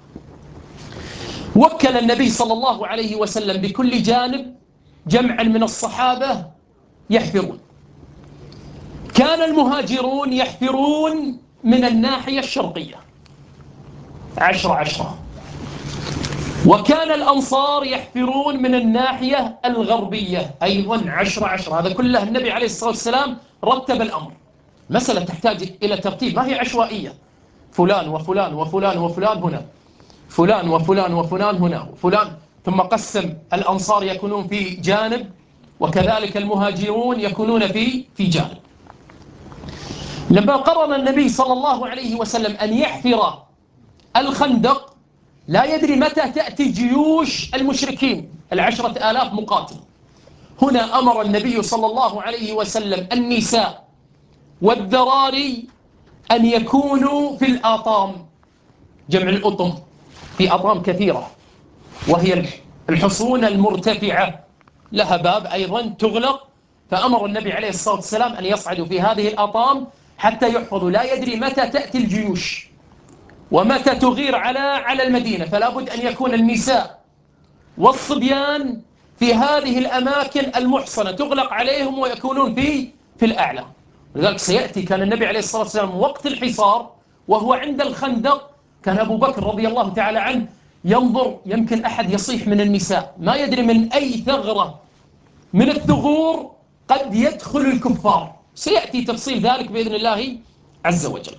وكل النبي صلى الله عليه وسلم بكل جانب جمعا من الصحابة يحفرون. كان المهاجرون يحفرون من الناحية الشرقية عشرة عشرة، وكان الأنصار يحفرون من الناحية الغربية أيضا عشرة عشرة. هذا كله النبي عليه الصلاة والسلام رتب الأمر. مسألة تحتاج إلى ترتيب، ما هي عشوائية، فلان وفلان وفلان وفلان هنا، فلان وفلان وفلان هنا، فلان، ثم قسم الأنصار يكونون في جانب، وكذلك المهاجرون يكونون في في جانب. لما قرر النبي صلى الله عليه وسلم أن يحفر الخندق لا يدري متى تأتي جيوش المشركين العشرة آلاف مقاتل. هنا أمر النبي صلى الله عليه وسلم النساء والذراري أن يكونوا في الآطام، جمع الأطم، في أطام كثيرة، وهي الحصون المرتفعة لها باب أيضا تغلق. فأمر النبي عليه الصلاة والسلام أن يصعدوا في هذه الأطام حتى يحفظوا. لا يدري متى تأتي الجيوش ومتى تغير على على المدينة، فلا بد أن يكون النساء والصبيان في هذه الأماكن المحصنة تغلق عليهم ويكونون في في الأعلى. لذلك سيأتي، كان النبي عليه الصلاة والسلام وقت الحصار وهو عند الخندق، كان أبو بكر رضي الله تعالى عنه ينظر، يمكن أحد يصيح من النساء، ما يدري من أي ثغرة من الثغور قد يدخل الكفار. سيأتي تفصيل ذلك بإذن الله عز وجل.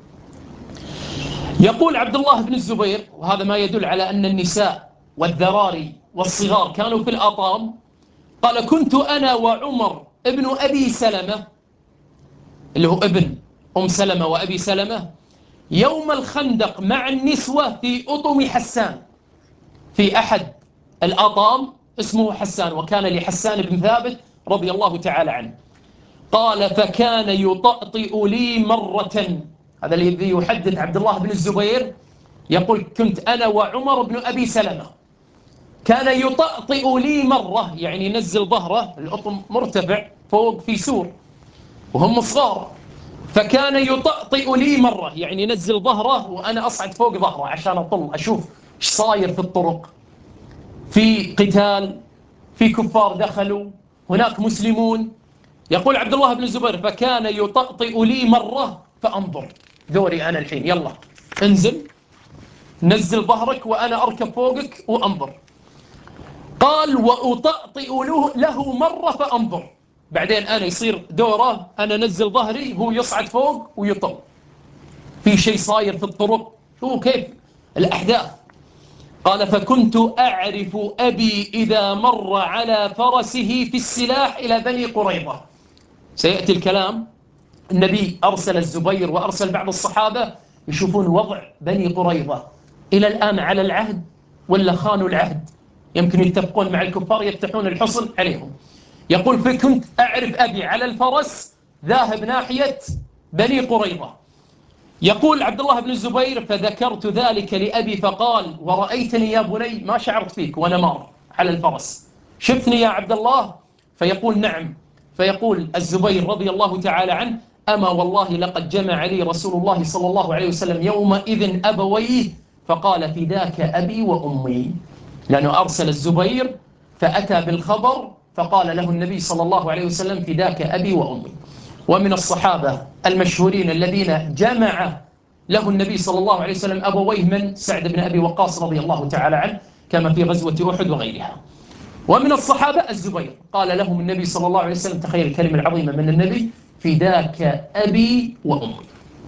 يقول عبد الله بن الزبير، وهذا ما يدل على أن النساء والذراري والصغار كانوا في الأطام، قال كنت أنا وعمر ابن أبي سلمة، اللي هو ابن أم سلمة وأبي سلمة، يوم الخندق مع النسوة في أطم حسان، في أحد الأطام اسمه حسان، وكان لحسان بن ثابت رضي الله تعالى عنه. قال فكان يطأطئ لي مرة، هذا الذي يحدث عبد الله بن الزبير يقول كنت أنا وعمر بن أبي سلمة، كان يطأطئ لي مرة يعني ينزل ظهره، الأطم مرتفع فوق في سور وهم صغار، فكان يطأطئ لي مرة يعني ينزل ظهره وأنا أصعد فوق ظهره عشان أطل أشوف إيش صاير في الطرق، في قتال، في كفار دخلوا، هناك مسلمون. يقول عبد الله بن الزبير فكان يطأطئ لي مرة فأنظر، دوري أنا الحين، يلا انزل نزل ظهرك وأنا أركب فوقك وأنظر. قال وأطأطئ له, له مرة فأنظر، بعدين أنا يصير دوره، أنا نزل ظهري هو يصعد فوق ويطل، في شيء صاير في الطرق، شو كيف الأحداث. قال فكنت أعرف أبي إذا مر على فرسه في السلاح إلى بني قريظة. سيأتي الكلام، النبي أرسل الزبير وأرسل بعض الصحابة يشوفون وضع بني قريظة إلى الآن على العهد ولا خانوا العهد، يمكن يتفقون مع الكفار يفتحون الحصن عليهم. يقول فكنت أعرف أبي على الفرس ذاهب ناحية بني قريظة. يقول عبد الله بن الزبير فذكرت ذلك لأبي فقال ورأيتني يا بني ما شعرت فيك وأنا مار على الفرس، شفتني يا عبد الله؟ فيقول نعم. فيقول الزبير رضي الله تعالى عنه أما والله لقد جمع لي رسول الله صلى الله عليه وسلم يومئذ أبويه فقال فداك أبي وأمي، لأنه أرسل الزبير فأتى بالخبر فقال له النبي صلى الله عليه وسلم فداك أبي وأمي. ومن الصحابة المشهورين الذين جمع له النبي صلى الله عليه وسلم أبويه من سعد بن أبي وقاص رضي الله تعالى عنه كما في غزوة أحد وغيرها. ومن الصحابة الزبير قال لهم النبي صلى الله عليه وسلم، تخيل الكلمة العظيمة من النبي، فداك أبي وأمي.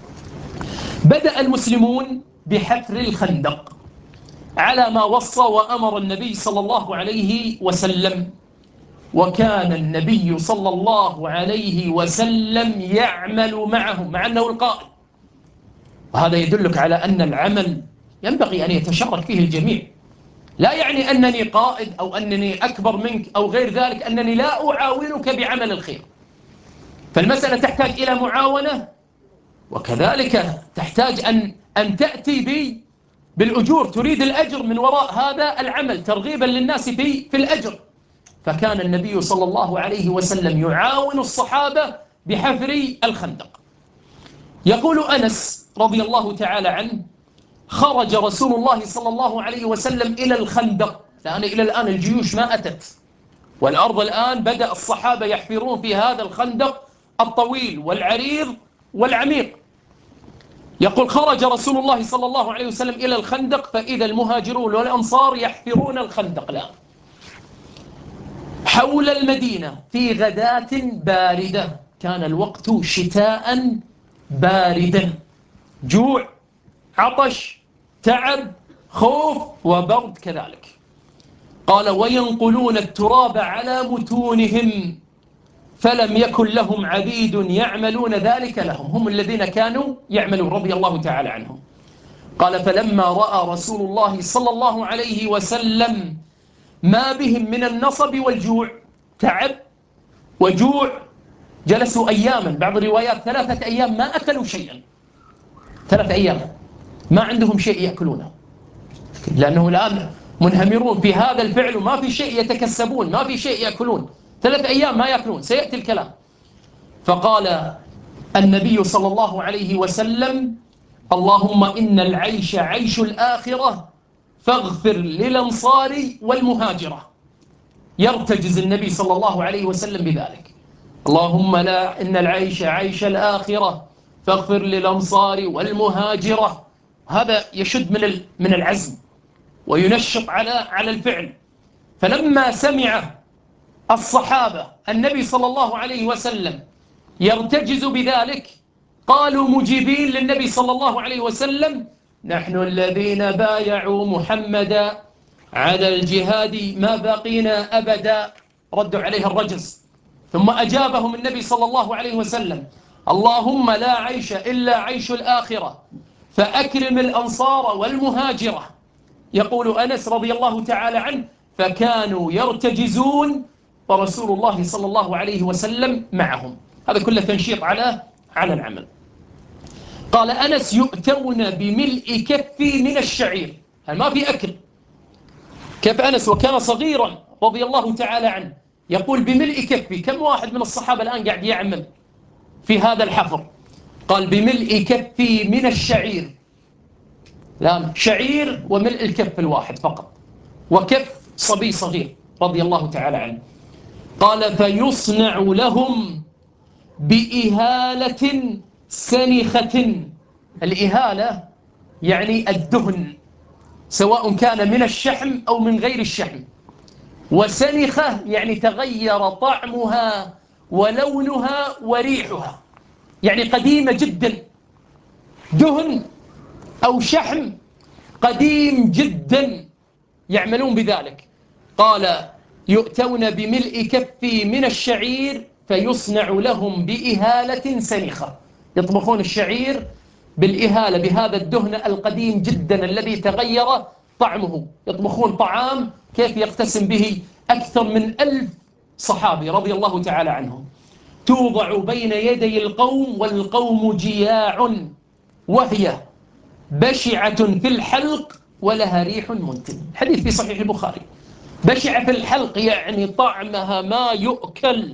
بدأ المسلمون بحفر الخندق على ما وصى وأمر النبي صلى الله عليه وسلم، وكان النبي صلى الله عليه وسلم يعمل معهم مع أنه القائد، وهذا يدلك على أن العمل ينبغي أن يتشارك فيه الجميع، لا يعني أنني قائد أو أنني أكبر منك أو غير ذلك أنني لا أعاونك بعمل الخير، فالمسألة تحتاج إلى معاونة، وكذلك تحتاج أن أن تأتي بي بالأجور، تريد الأجر من وراء هذا العمل ترغيبا للناس في في الأجر. فكان النبي صلى الله عليه وسلم يعاون الصحابة بحفر الخندق. يقول أنس رضي الله تعالى عنه خرج رسول الله صلى الله عليه وسلم إلى الخندق، لأن إلى الآن الجيوش ما أتت، والأرض الآن بدأ الصحابة يحفرون في هذا الخندق الطويل والعريض والعميق. يقول خرج رسول الله صلى الله عليه وسلم إلى الخندق فإذا المهاجرون والأنصار يحفرون الخندق الآن حول المدينة في غداة باردة، كان الوقت شتاء باردا، جوع، عطش، تعب، خوف وبرد كذلك. قال وينقلون التراب على متونهم فلم يكن لهم عبيد يعملون ذلك لهم، هم الذين كانوا يعملون رضي الله تعالى عنهم. قال فلما رأى رسول الله صلى الله عليه وسلم ما بهم من النصب والجوع، تعب وجوع، جلسوا أياما، بعض الروايات ثلاثة أيام ما أكلوا شيئا، ثلاثة أيام ما عندهم شيء يأكلونه، لأنه الآن منهمرون في هذا الفعل وما في شيء يتكسبون، ما في شيء يأكلون، ثلاثة أيام ما يأكلون، سيأتي الكلام. فقال النبي صلى الله عليه وسلم اللهم إن العيش عيش الآخرة فاغفر للأنصار والمهاجرة. يرتجز النبي صلى الله عليه وسلم بذلك، اللهم لا إن العيش عيش الآخرة فاغفر للأنصار والمهاجرة. هذا يشد من من العزم وينشط على على الفعل. فلما سمع الصحابة النبي صلى الله عليه وسلم يرتجز بذلك قالوا مجيبين للنبي صلى الله عليه وسلم نحن الذين بايعوا محمدا على الجهاد ما بقينا أبدا، ردوا عليه الرجز. ثم أجابهم النبي صلى الله عليه وسلم اللهم لا عيش إلا عيش الآخرة فأكرم الأنصار والمهاجرة. يقول أنس رضي الله تعالى عنه: فكانوا يرتجزون ورسول الله صلى الله عليه وسلم معهم. هذا كله تنشيط على على العمل. قال أنس: يؤتون بملء كفي من الشعير. يعني ما في أكل. كيف أنس وكان صغيرا رضي الله تعالى عنه يقول بملء كفي؟ كم واحد من الصحابة الآن قاعد يعمل في هذا الحفر؟ قال: بملء كفي من الشعير. لا، شعير وملء الكف الواحد فقط، وكف صبي صغير رضي الله تعالى عنه. قال: فيصنع لهم بإهالة سنخة. الإهالة يعني الدهن، سواء كان من الشحم أو من غير الشحم. وسنخة يعني تغير طعمها ولونها وريحها، يعني قديمة جدا. دهن أو شحم قديم جدا يعملون بذلك. قال: يؤتون بملء كفي من الشعير فيصنع لهم بإهالة سنخة. يطبخون الشعير بالإهالة، بهذا الدهن القديم جدا الذي تغير طعمه. يطبخون طعام كيف يقتسم به أكثر من ألف صحابي رضي الله تعالى عنهم. توضع بين يدي القوم والقوم جياع، وهي بشعة في الحلق ولها ريح منتن. حديث في صحيح البخاري. بشعة في الحلق يعني طعمها ما يؤكل،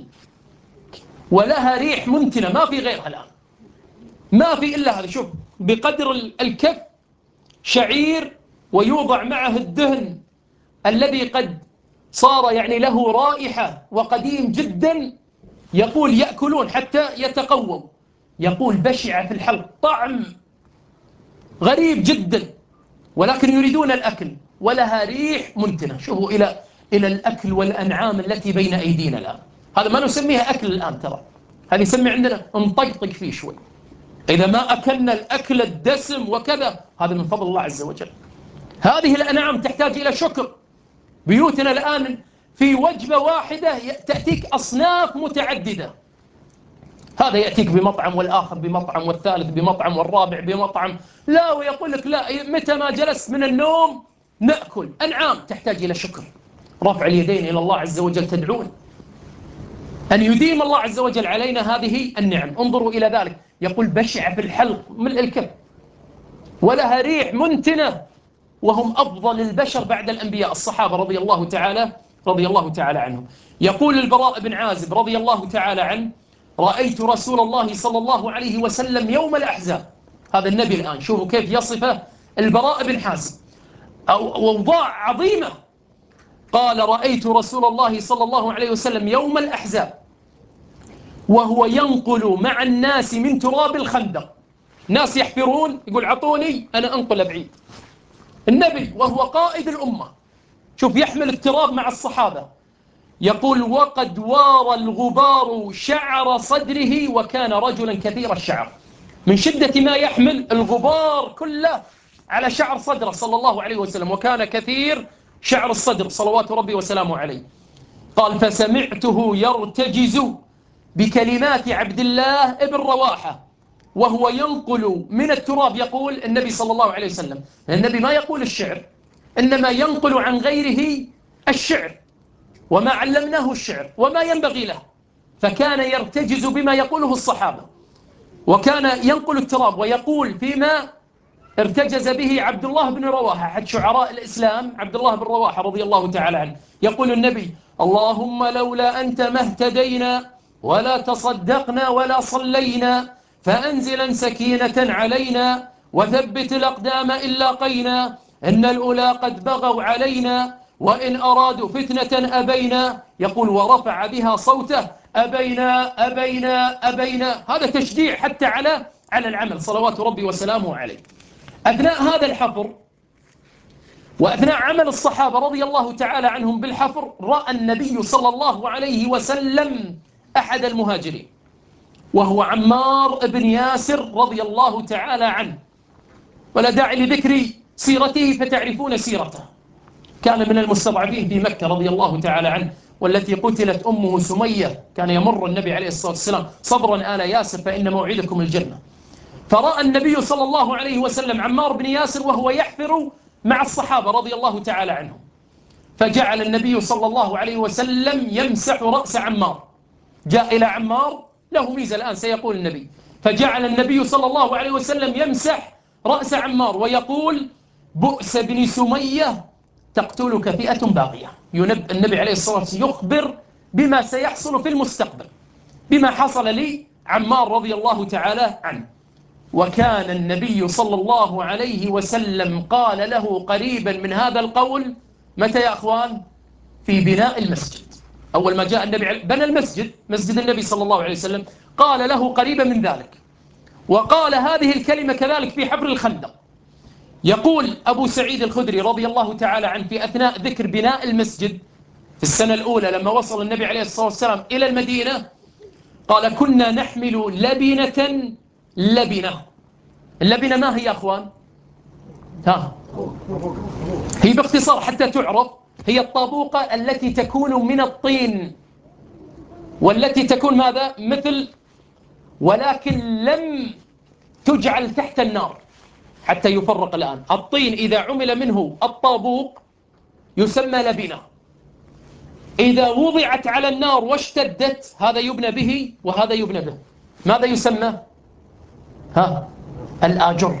ولها ريح منتنة، ما في غيرها الآن، ما في إلا هذا. شوف، بقدر الكف شعير ويوضع معه الدهن الذي قد صار يعني له رائحة وقديم جدا. يقول يأكلون حتى يتقووا. يقول بشعة في الحلق، طعم غريب جدا، ولكن يريدون الأكل، ولها ريح منتنة. شوفوا إلى إلى الأكل والأنعام التي بين أيدينا الآن. هذا ما نسميها أكل الآن، ترى هذه يسمي عندنا نطقطق فيه شوي. إذا ما أكلنا الأكل الدسم وكذا، هذا من فضل الله عز وجل. هذه الأنعام تحتاج إلى شكر. بيوتنا الآن في وجبة واحدة تأتيك أصناف متعددة. هذا يأتيك بمطعم، والآخر بمطعم، والثالث بمطعم، والرابع بمطعم. لا، ويقول لك لا، متى ما جلست من النوم نأكل. أنعام تحتاج إلى شكر، رفع اليدين إلى الله عز وجل، تدعون أن يديم الله عز وجل علينا هذه النعم. انظروا إلى ذلك. يقول بشعة في الحلق ملء الكف، ولها ريح منتنة، وهم أفضل البشر بعد الأنبياء الصحابة رضي الله تعالى رضي الله تعالى عنهم. يقول البراء بن عازب رضي الله تعالى عنه: رأيت رسول الله صلى الله عليه وسلم يوم الأحزاب. هذا النبي الآن، شوفوا كيف يصفه البراء بن حازم، أوضاع عظيمة. قال: رأيت رسول الله صلى الله عليه وسلم يوم الأحزاب وهو ينقل مع الناس من تراب الخندق. ناس يحفرون، يقول عطوني أنا أنقل بعيد. النبي وهو قائد الأمة، شوف يحمل التراب مع الصحابة. يقول: وقد وارى الغبار شعر صدره، وكان رجلا كثير الشعر. من شدة ما يحمل الغبار كله على شعر صدره صلى الله عليه وسلم، وكان كثير شعر الصدر صلوات ربي وسلامه عليه. قال: فسمعته يرتجز بكلمات عبد الله ابن رواحة وهو ينقل من التراب. يقول النبي صلى الله عليه وسلم، النبي ما يقول الشعر، إنما ينقل عن غيره الشعر، وما علمناه الشعر وما ينبغي له. فكان يرتجز بما يقوله الصحابة، وكان ينقل التراب ويقول فيما ارتجز به عبد الله بن رواحة، أحد شعراء الإسلام عبد الله بن رواحة رضي الله تعالى عنه. يقول النبي: اللهم لولا أنت ما اهتدينا ولا تصدقنا ولا صلينا، فأنزلا سكينة علينا وثبت الأقدام إن لاقينا، إن الأولى قد بغوا علينا وإن أرادوا فتنة أبينا. يقول: ورفع بها صوته: أبينا أبينا أبينا. هذا تشجيع حتى على على العمل صلوات ربي وسلامه عليه. أثناء هذا الحفر وأثناء عمل الصحابة رضي الله تعالى عنهم بالحفر، رأى النبي صلى الله عليه وسلم أحد المهاجرين، وهو عمار بن ياسر رضي الله تعالى عنه، ولا داعي لذكر سيرته فتعرفون سيرته. كان من المستضعفين في مكة رضي الله تعالى عنه، والتي قتلت أمه سمية. كان يمر النبي عليه الصلاة والسلام: صبرا آل ياسر فإن موعدكم الجنة. فرأى النبي صلى الله عليه وسلم عمار بن ياسر وهو يحفر مع الصحابة رضي الله تعالى عنهم، فجعل النبي صلى الله عليه وسلم يمسح رأس عمار. جاء إلى عمار، له ميزة الآن سيقول النبي، فجعل النبي صلى الله عليه وسلم يمسح رأس عمار ويقول: بؤس بن سمية تقتلك فئة باقية. ينب النبي عليه الصلاة والسلام يخبر بما سيحصل في المستقبل، بما حصل لي عمار رضي الله تعالى عنه. وكان النبي صلى الله عليه وسلم قال له قريبا من هذا القول، متى يا أخوان؟ في بناء المسجد. أول ما جاء النبي بنى المسجد، مسجد النبي صلى الله عليه وسلم، قال له قريبا من ذلك. وقال هذه الكلمة كذلك في حفر الخندق. يقول أبو سعيد الخدري رضي الله تعالى عنه في أثناء ذكر بناء المسجد في السنة الأولى لما وصل النبي عليه الصلاة والسلام إلى المدينة، قال: كنا نحمل لبنة لبنة. اللبنة ما هي يا أخوان؟ ها، هي باختصار حتى تعرف، هي الطابوقة التي تكون من الطين، والتي تكون ماذا؟ مثل، ولكن لم تجعل تحت النار حتى يفرق الآن. الطين إذا عمل منه الطابوق يسمى لبنة، إذا وضعت على النار واشتدت هذا يبنى به وهذا يبنى به، ماذا يسمى؟ ها، الآجر.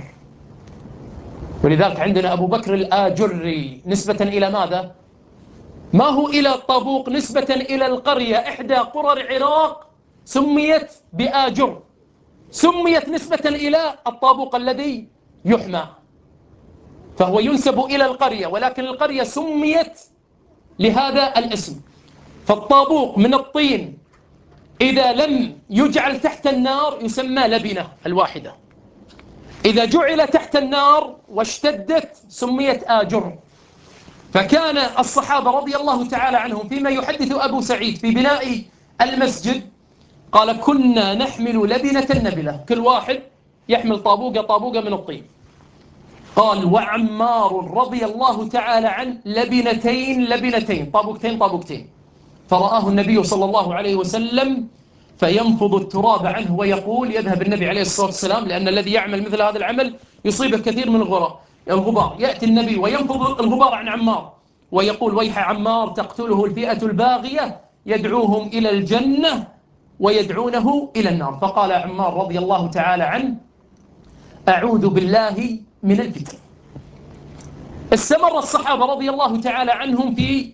ولذلك عندنا أبو بكر الآجري نسبة إلى ماذا؟ ما هو إلى الطابوق، نسبة إلى القرية إحدى قرى العراق سميت بآجر، سميت نسبة إلى الطابوق الذي يحمى، فهو ينسب إلى القرية، ولكن القرية سميت لهذا الاسم. فالطابوق من الطين إذا لم يجعل تحت النار يسمى لبنة الواحدة، إذا جعل تحت النار واشتدت سميت آجر. فكان الصحابة رضي الله تعالى عنهم فيما يحدث أبو سعيد في بناء المسجد قال: كنا نحمل لبنة نبلة، كل واحد يحمل طابوقة طابوقة من الطين. قال: وعمار رضي الله تعالى عنه لبنتين لبنتين، طابوقتين طابوقتين. فرآه النبي صلى الله عليه وسلم فينفض التراب عنه ويقول، يذهب النبي عليه الصلاة والسلام، لأن الذي يعمل مثل هذا العمل يصيبه كثير من الغبار الغبار يأتي النبي وينفض الغبار عن عمار ويقول: ويح عمار تقتله الفئة الباغية يدعوهم إلى الجنة ويدعونه إلى النار. فقال عمار رضي الله تعالى عنه: أعوذ بالله من الفتن. استمر الصحابة رضي الله تعالى عنهم في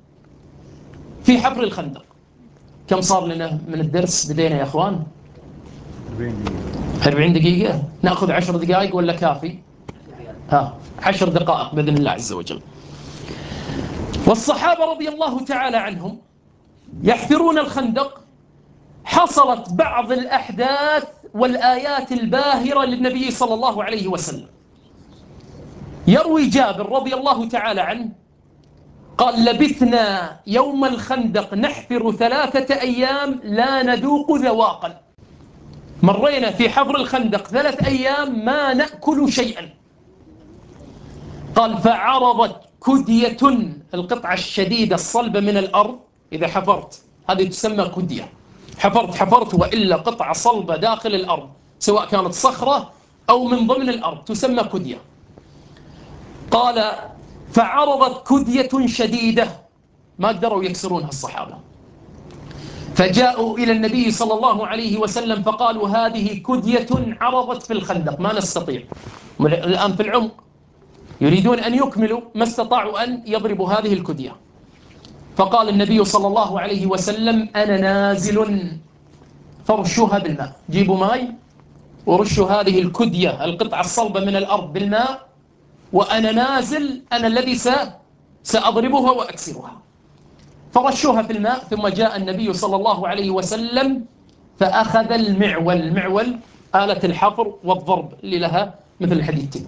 في حفر الخندق. كم صار لنا من الدرس؟ بدينا يا أخوان أربعين دقيقة، نأخذ عشر دقائق ولا كافي؟ ها، عشر دقائق بإذن الله عز وجل. والصحابة رضي الله تعالى عنهم يحفرون الخندق. حصلت بعض الأحداث والآيات الباهرة للنبي صلى الله عليه وسلم. يروي جابر رضي الله تعالى عنه قال: لبثنا يوم الخندق نحفر ثلاثة أيام لا نذوق ذواقا. مرينا في حفر الخندق ثلاث أيام ما نأكل شيئا. قال: فعرضت كدية، القطعة الشديدة الصلبة من الأرض، إذا حفرت هذه تسمى كدية، حفرت حفرت وإلا قطعة صلبة داخل الأرض سواء كانت صخرة أو من ضمن الأرض تسمى كدية. قال: فعرضت كدية شديدة ما قدروا يكسرونها الصحابة، فجاءوا إلى النبي صلى الله عليه وسلم فقالوا: هذه كدية عرضت في الخندق ما نستطيع، الآن في العمق يريدون أن يكملوا، ما استطاعوا أن يضربوا هذه الكدية. فقال النبي صلى الله عليه وسلم: أنا نازل فرشها بالماء، جيبوا ماء ورشوا هذه الكدية القطعة الصلبة من الأرض بالماء، وأنا نازل أنا الذي سأضربها وأكسرها. فرشوها في الماء، ثم جاء النبي صلى الله عليه وسلم فأخذ المعول، المعول آلة الحفر والضرب اللي لها مثل الحديدتين،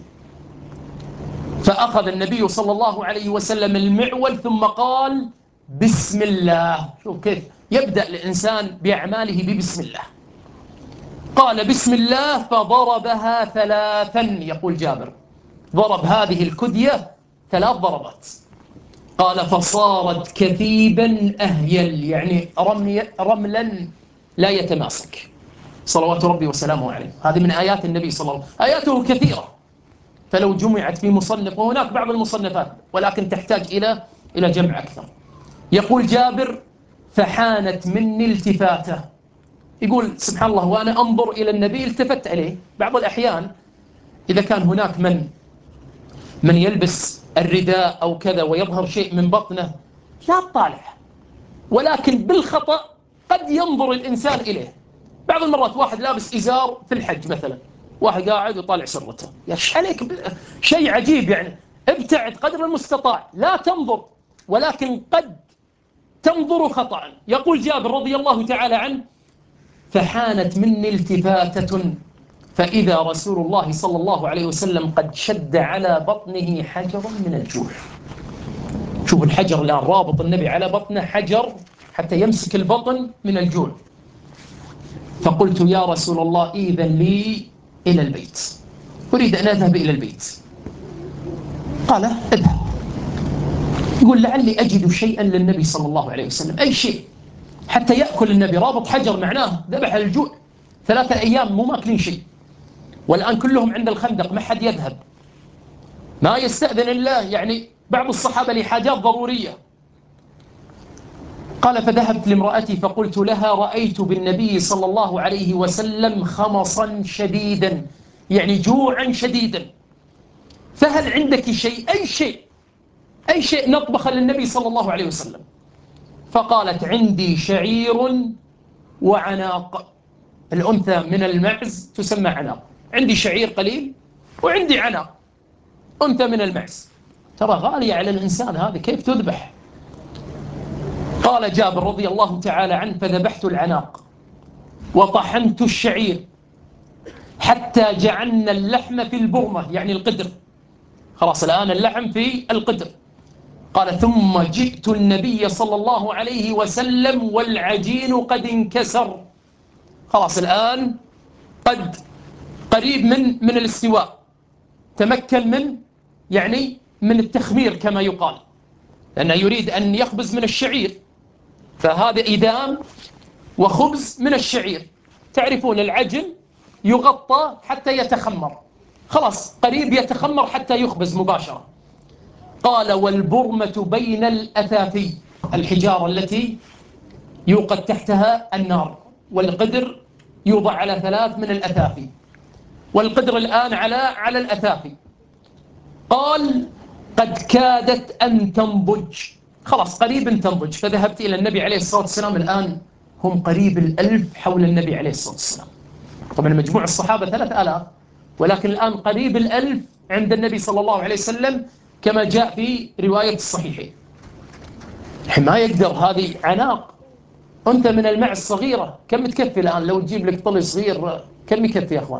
فأخذ النبي صلى الله عليه وسلم المعول ثم قال: بسم الله. شوف كيف يبدأ الإنسان بأعماله ببسم الله. قال: بسم الله، فضربها ثلاثا. يقول جابر: ضرب هذه الكدية ثلاث ضربات. قال: فصارت كثيبا أهيل، يعني رمي رملا لا يتماسك. صلوات ربي وسلامه عليه. هذه من آيات النبي صلى الله عليه وسلم. آياته كثيرة، فلو جمعت في مصنف، وهناك بعض المصنفات ولكن تحتاج إلى إلى جمع أكثر. يقول جابر: فحانت مني التفاتة. يقول سبحان الله، وأنا أنظر إلى النبي التفت إليه. بعض الأحيان إذا كان هناك من من يلبس الرداء أو كذا ويظهر شيء من بطنه، لا تطالع، ولكن بالخطأ قد ينظر الإنسان إليه. بعض المرات واحد لابس إزار في الحج مثلا، واحد قاعد وطالع سرته، يا ايش عليك؟ شيء عجيب يعني. ابتعد قدر المستطاع، لا تنظر، ولكن قد تنظر خطأ. يقول جابر رضي الله تعالى عنه: فحانت مني التفاتة فإذا رسول الله صلى الله عليه وسلم قد شد على بطنه حجرا من الجوع. شوف الحجر الآن رابط النبي على بطنه حجر حتى يمسك البطن من الجوع. فقلت: يا رسول الله إذن لي إلى البيت، أريد أن أذهب إلى البيت. قال: اذهب. يقول: لعلي أجد شيئا للنبي صلى الله عليه وسلم، أي شيء حتى يأكل النبي. رابط حجر معناه ذبح الجوع، ثلاثة أيام مو ماكلين شيء، والآن كلهم عند الخندق، ما حد يذهب، ما يستأذن الله، يعني بعض الصحابة لحاجات ضرورية. قال: فذهبت لامرأتي فقلت لها: رأيت بالنبي صلى الله عليه وسلم خمصا شديدا، يعني جوعا شديدا، فهل عندك شيء، أي شيء أي شيء نطبخ للنبي صلى الله عليه وسلم؟ فقالت: عندي شعير وعناق. الأنثى من المعز تسمى عناق. عندي شعير قليل وعندي عناق، أنثى من المعز. ترى غالية على الإنسان هذه، كيف تذبح؟ قال جابر رضي الله تعالى عنه: فذبحت العناق وطحنت الشعير حتى جعلنا اللحم في البرمة، يعني القدر، خلاص الآن اللحم في القدر. قال: ثم جئت النبي صلى الله عليه وسلم والعجين قد انكسر، خلاص الآن قد قريب من من الاستواء، تمكن من يعني من التخمير كما يقال، لأنه يريد أن يخبز من الشعير، فهذا إدام وخبز من الشعير. تعرفون العجن يغطى حتى يتخمر، خلاص قريب يتخمر حتى يخبز مباشرة. قال: والبرمة بين الأثافي، الحجارة التي يوقد تحتها النار، والقدر يوضع على ثلاث من الأثافي، والقدر الآن على على الأثافي. قال: قد كادت أن تنضج، خلاص قريب تنضج. فذهبت إلى النبي عليه الصلاة والسلام، الآن هم قريب الألف حول النبي عليه الصلاة والسلام، طبعا مجموع الصحابة ثلاث آلاف، ولكن الآن قريب الألف عند النبي صلى الله عليه وسلم كما جاء في رواية الصحيحين. ما يقدر، هذه عناق، أنت من المعز صغيرة، كم تكفي الآن لو تجيب لك طلي صغير؟ كم يكفي يا أخوان؟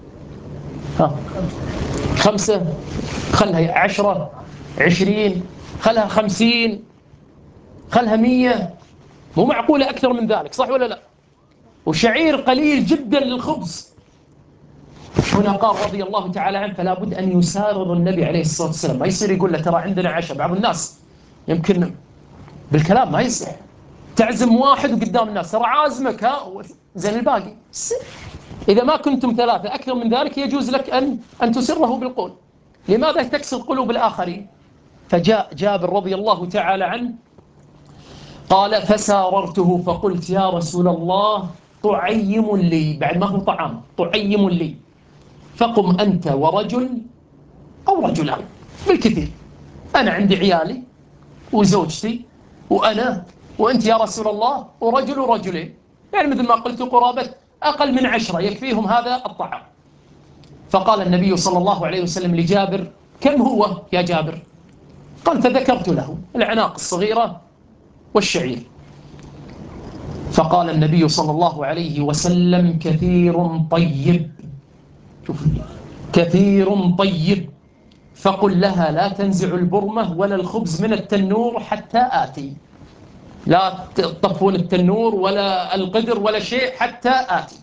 ها، خمسة، خلها عشرة، عشرين، خلها خمسين، خلها مية، مو معقولة أكثر من ذلك، صح ولا لا؟ وشعير قليل جدا للخبز. هنا قال رضي الله تعالى عنه: فلا بد أن يسارر النبي عليه الصلاة والسلام، ما يصير يقول له ترى عندنا عشاء. بعض الناس يمكن بالكلام ما يصح، تعزم واحد وقدام الناس ترى عازمك، ها زين الباقي. إذا ما كنتم ثلاثة أكثر من ذلك يجوز لك أن أن تسره بالقول، لماذا تكسر قلوب الآخرين؟ فجاء جابر رضي الله تعالى عنه قال: فساررته فقلت: يا رسول الله طعيم لي، بعد ما هو طعام، طعيم لي، فقم أنت ورجل أو رجلان بالكثير، أنا عندي عيالي وزوجتي وأنا وأنت يا رسول الله ورجل ورجلين، يعني مثل ما قلت قرابة أقل من عشرة يكفيهم هذا الطعام. فقال النبي صلى الله عليه وسلم لجابر: كم هو يا جابر؟ قال: فذكرت له العناق الصغيرة والشعير. فقال النبي صلى الله عليه وسلم: كثير طيب، شوف، كثير طيب، فقل لها لا تنزع البرمة ولا الخبز من التنور حتى آتي، لا تطفون التنور ولا القدر ولا شيء حتى آتي.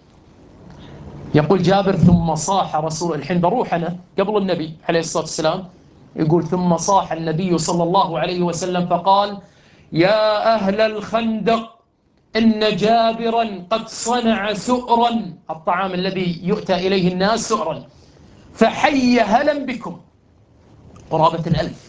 يقول جابر: ثم صاح رسول، الحين بروح أنا قبل النبي عليه الصلاة والسلام، يقول: ثم صاح النبي صلى الله عليه وسلم فقال: يا أهل الخندق إن جابرا قد صنع سؤرا، الطعام الذي يؤتى إليه الناس سؤرا، فحي هلا بكم، قرابة الألف.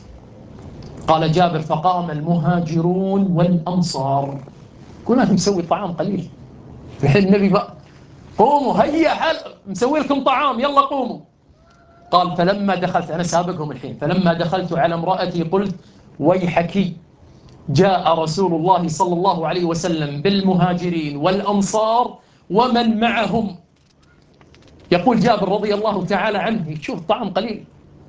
قال جابر فقام المهاجرون والأنصار. كنا مسوي طعام قليل، الحين النبي بقى قوموا هيا حل مسوي لكم طعام يلا قوموا. قال فلما دخلت، أنا سابقهم الحين، فلما دخلت على امرأتي قلت ويحكي، جاء رسول الله صلى الله عليه وسلم بالمهاجرين والأنصار ومن معهم. يقول جابر رضي الله تعالى عنه، شوف الطعام قليل،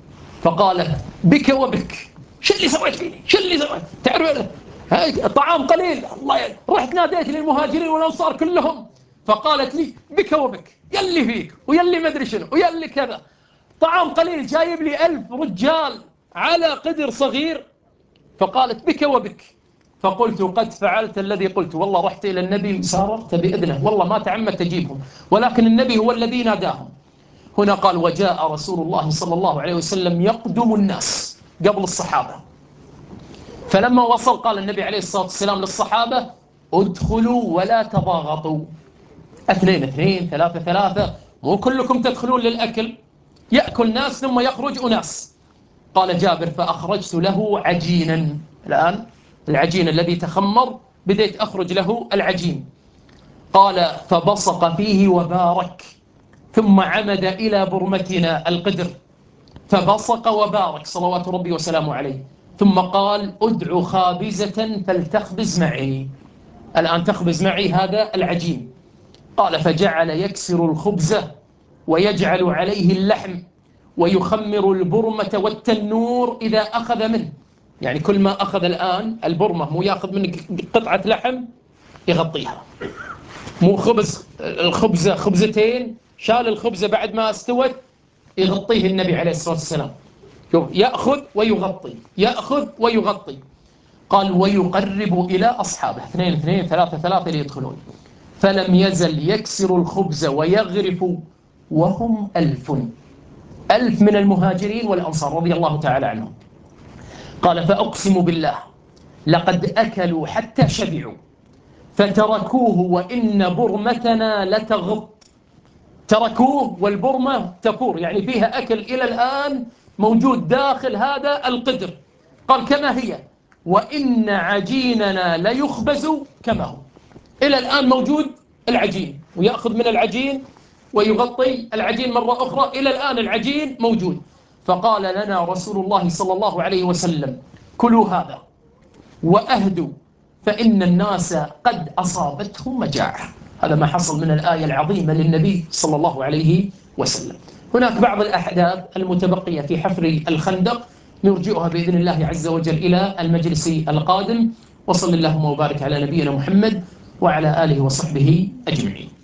فقالت بك وبك، شو اللي سويت فيني، شو اللي سويت، تعرف هاي الطعام قليل، الله ي... رحت ناديت للمهاجرين والأنصار كلهم، فقالت لي بك وبك، يلي فيك ويلي ما ادري شنو ويلي كذا، طعام قليل جايب لي ألف رجال على قدر صغير. فقالت بك وبك. فقلت قد فعلت الذي قلت، والله رحت إلى النبي ساررت بإذنه، والله ما تعمدت أجيبهم، ولكن النبي هو الذي ناداهم. هنا قال وجاء رسول الله صلى الله عليه وسلم يقدم الناس قبل الصحابة، فلما وصل قال النبي عليه الصلاة والسلام للصحابة ادخلوا ولا تضاغطوا، اثنين اثنين ثلاثة ثلاثة، مو كلكم تدخلون للأكل، يأكل ناس ثم يخرج أناس. قال جابر فأخرجت له عجينا، الآن العجين الذي تخمر بديت أخرج له العجين. قال فبصق فيه وبارك، ثم عمد إلى برمتنا القدر فبصق وبارك صلوات ربي وسلامه عليه، ثم قال ادع خابزة فلتخبز معي، الآن تخبز معي هذا العجين. قال فجعل يكسر الخبز ويجعل عليه اللحم ويخمر البرمة والتنور إذا أخذ منه، يعني كل ما أخذ الآن البرمة مو يأخذ منك قطعة لحم يغطيها، مو خبز الخبزة خبزتين، شال الخبزة بعد ما استوت يغطيه النبي عليه الصلاة والسلام، يأخذ ويغطي يأخذ ويغطي. قال ويقرب إلى أصحابه، اثنين اثنين ثلاثة ثلاثة ليدخلون، فلم يزل يكسر الخبز ويغرف وهم ألف، ألف من المهاجرين والأنصار رضي الله تعالى عنهم. قال فأقسم بالله لقد أكلوا حتى شبعوا فتركوه وإن برمتنا لتغط، تركوه والبرمة تفور، يعني فيها أكل إلى الآن موجود داخل هذا القدر. قال كما هي، وإن عجيننا ليخبز كما هو، إلى الآن موجود العجين، ويأخذ من العجين ويغطي العجين مرة أخرى، إلى الآن العجين موجود. فقال لنا رسول الله صلى الله عليه وسلم كلوا هذا وأهدوا فإن الناس قد أصابتهم مجاعة. هذا ما حصل من الآية العظيمة للنبي صلى الله عليه وسلم. هناك بعض الأحداث المتبقية في حفر الخندق نرجئها بإذن الله عز وجل إلى المجلس القادم، وصل اللهم وبارك على نبينا محمد وعلى آله وصحبه أجمعين.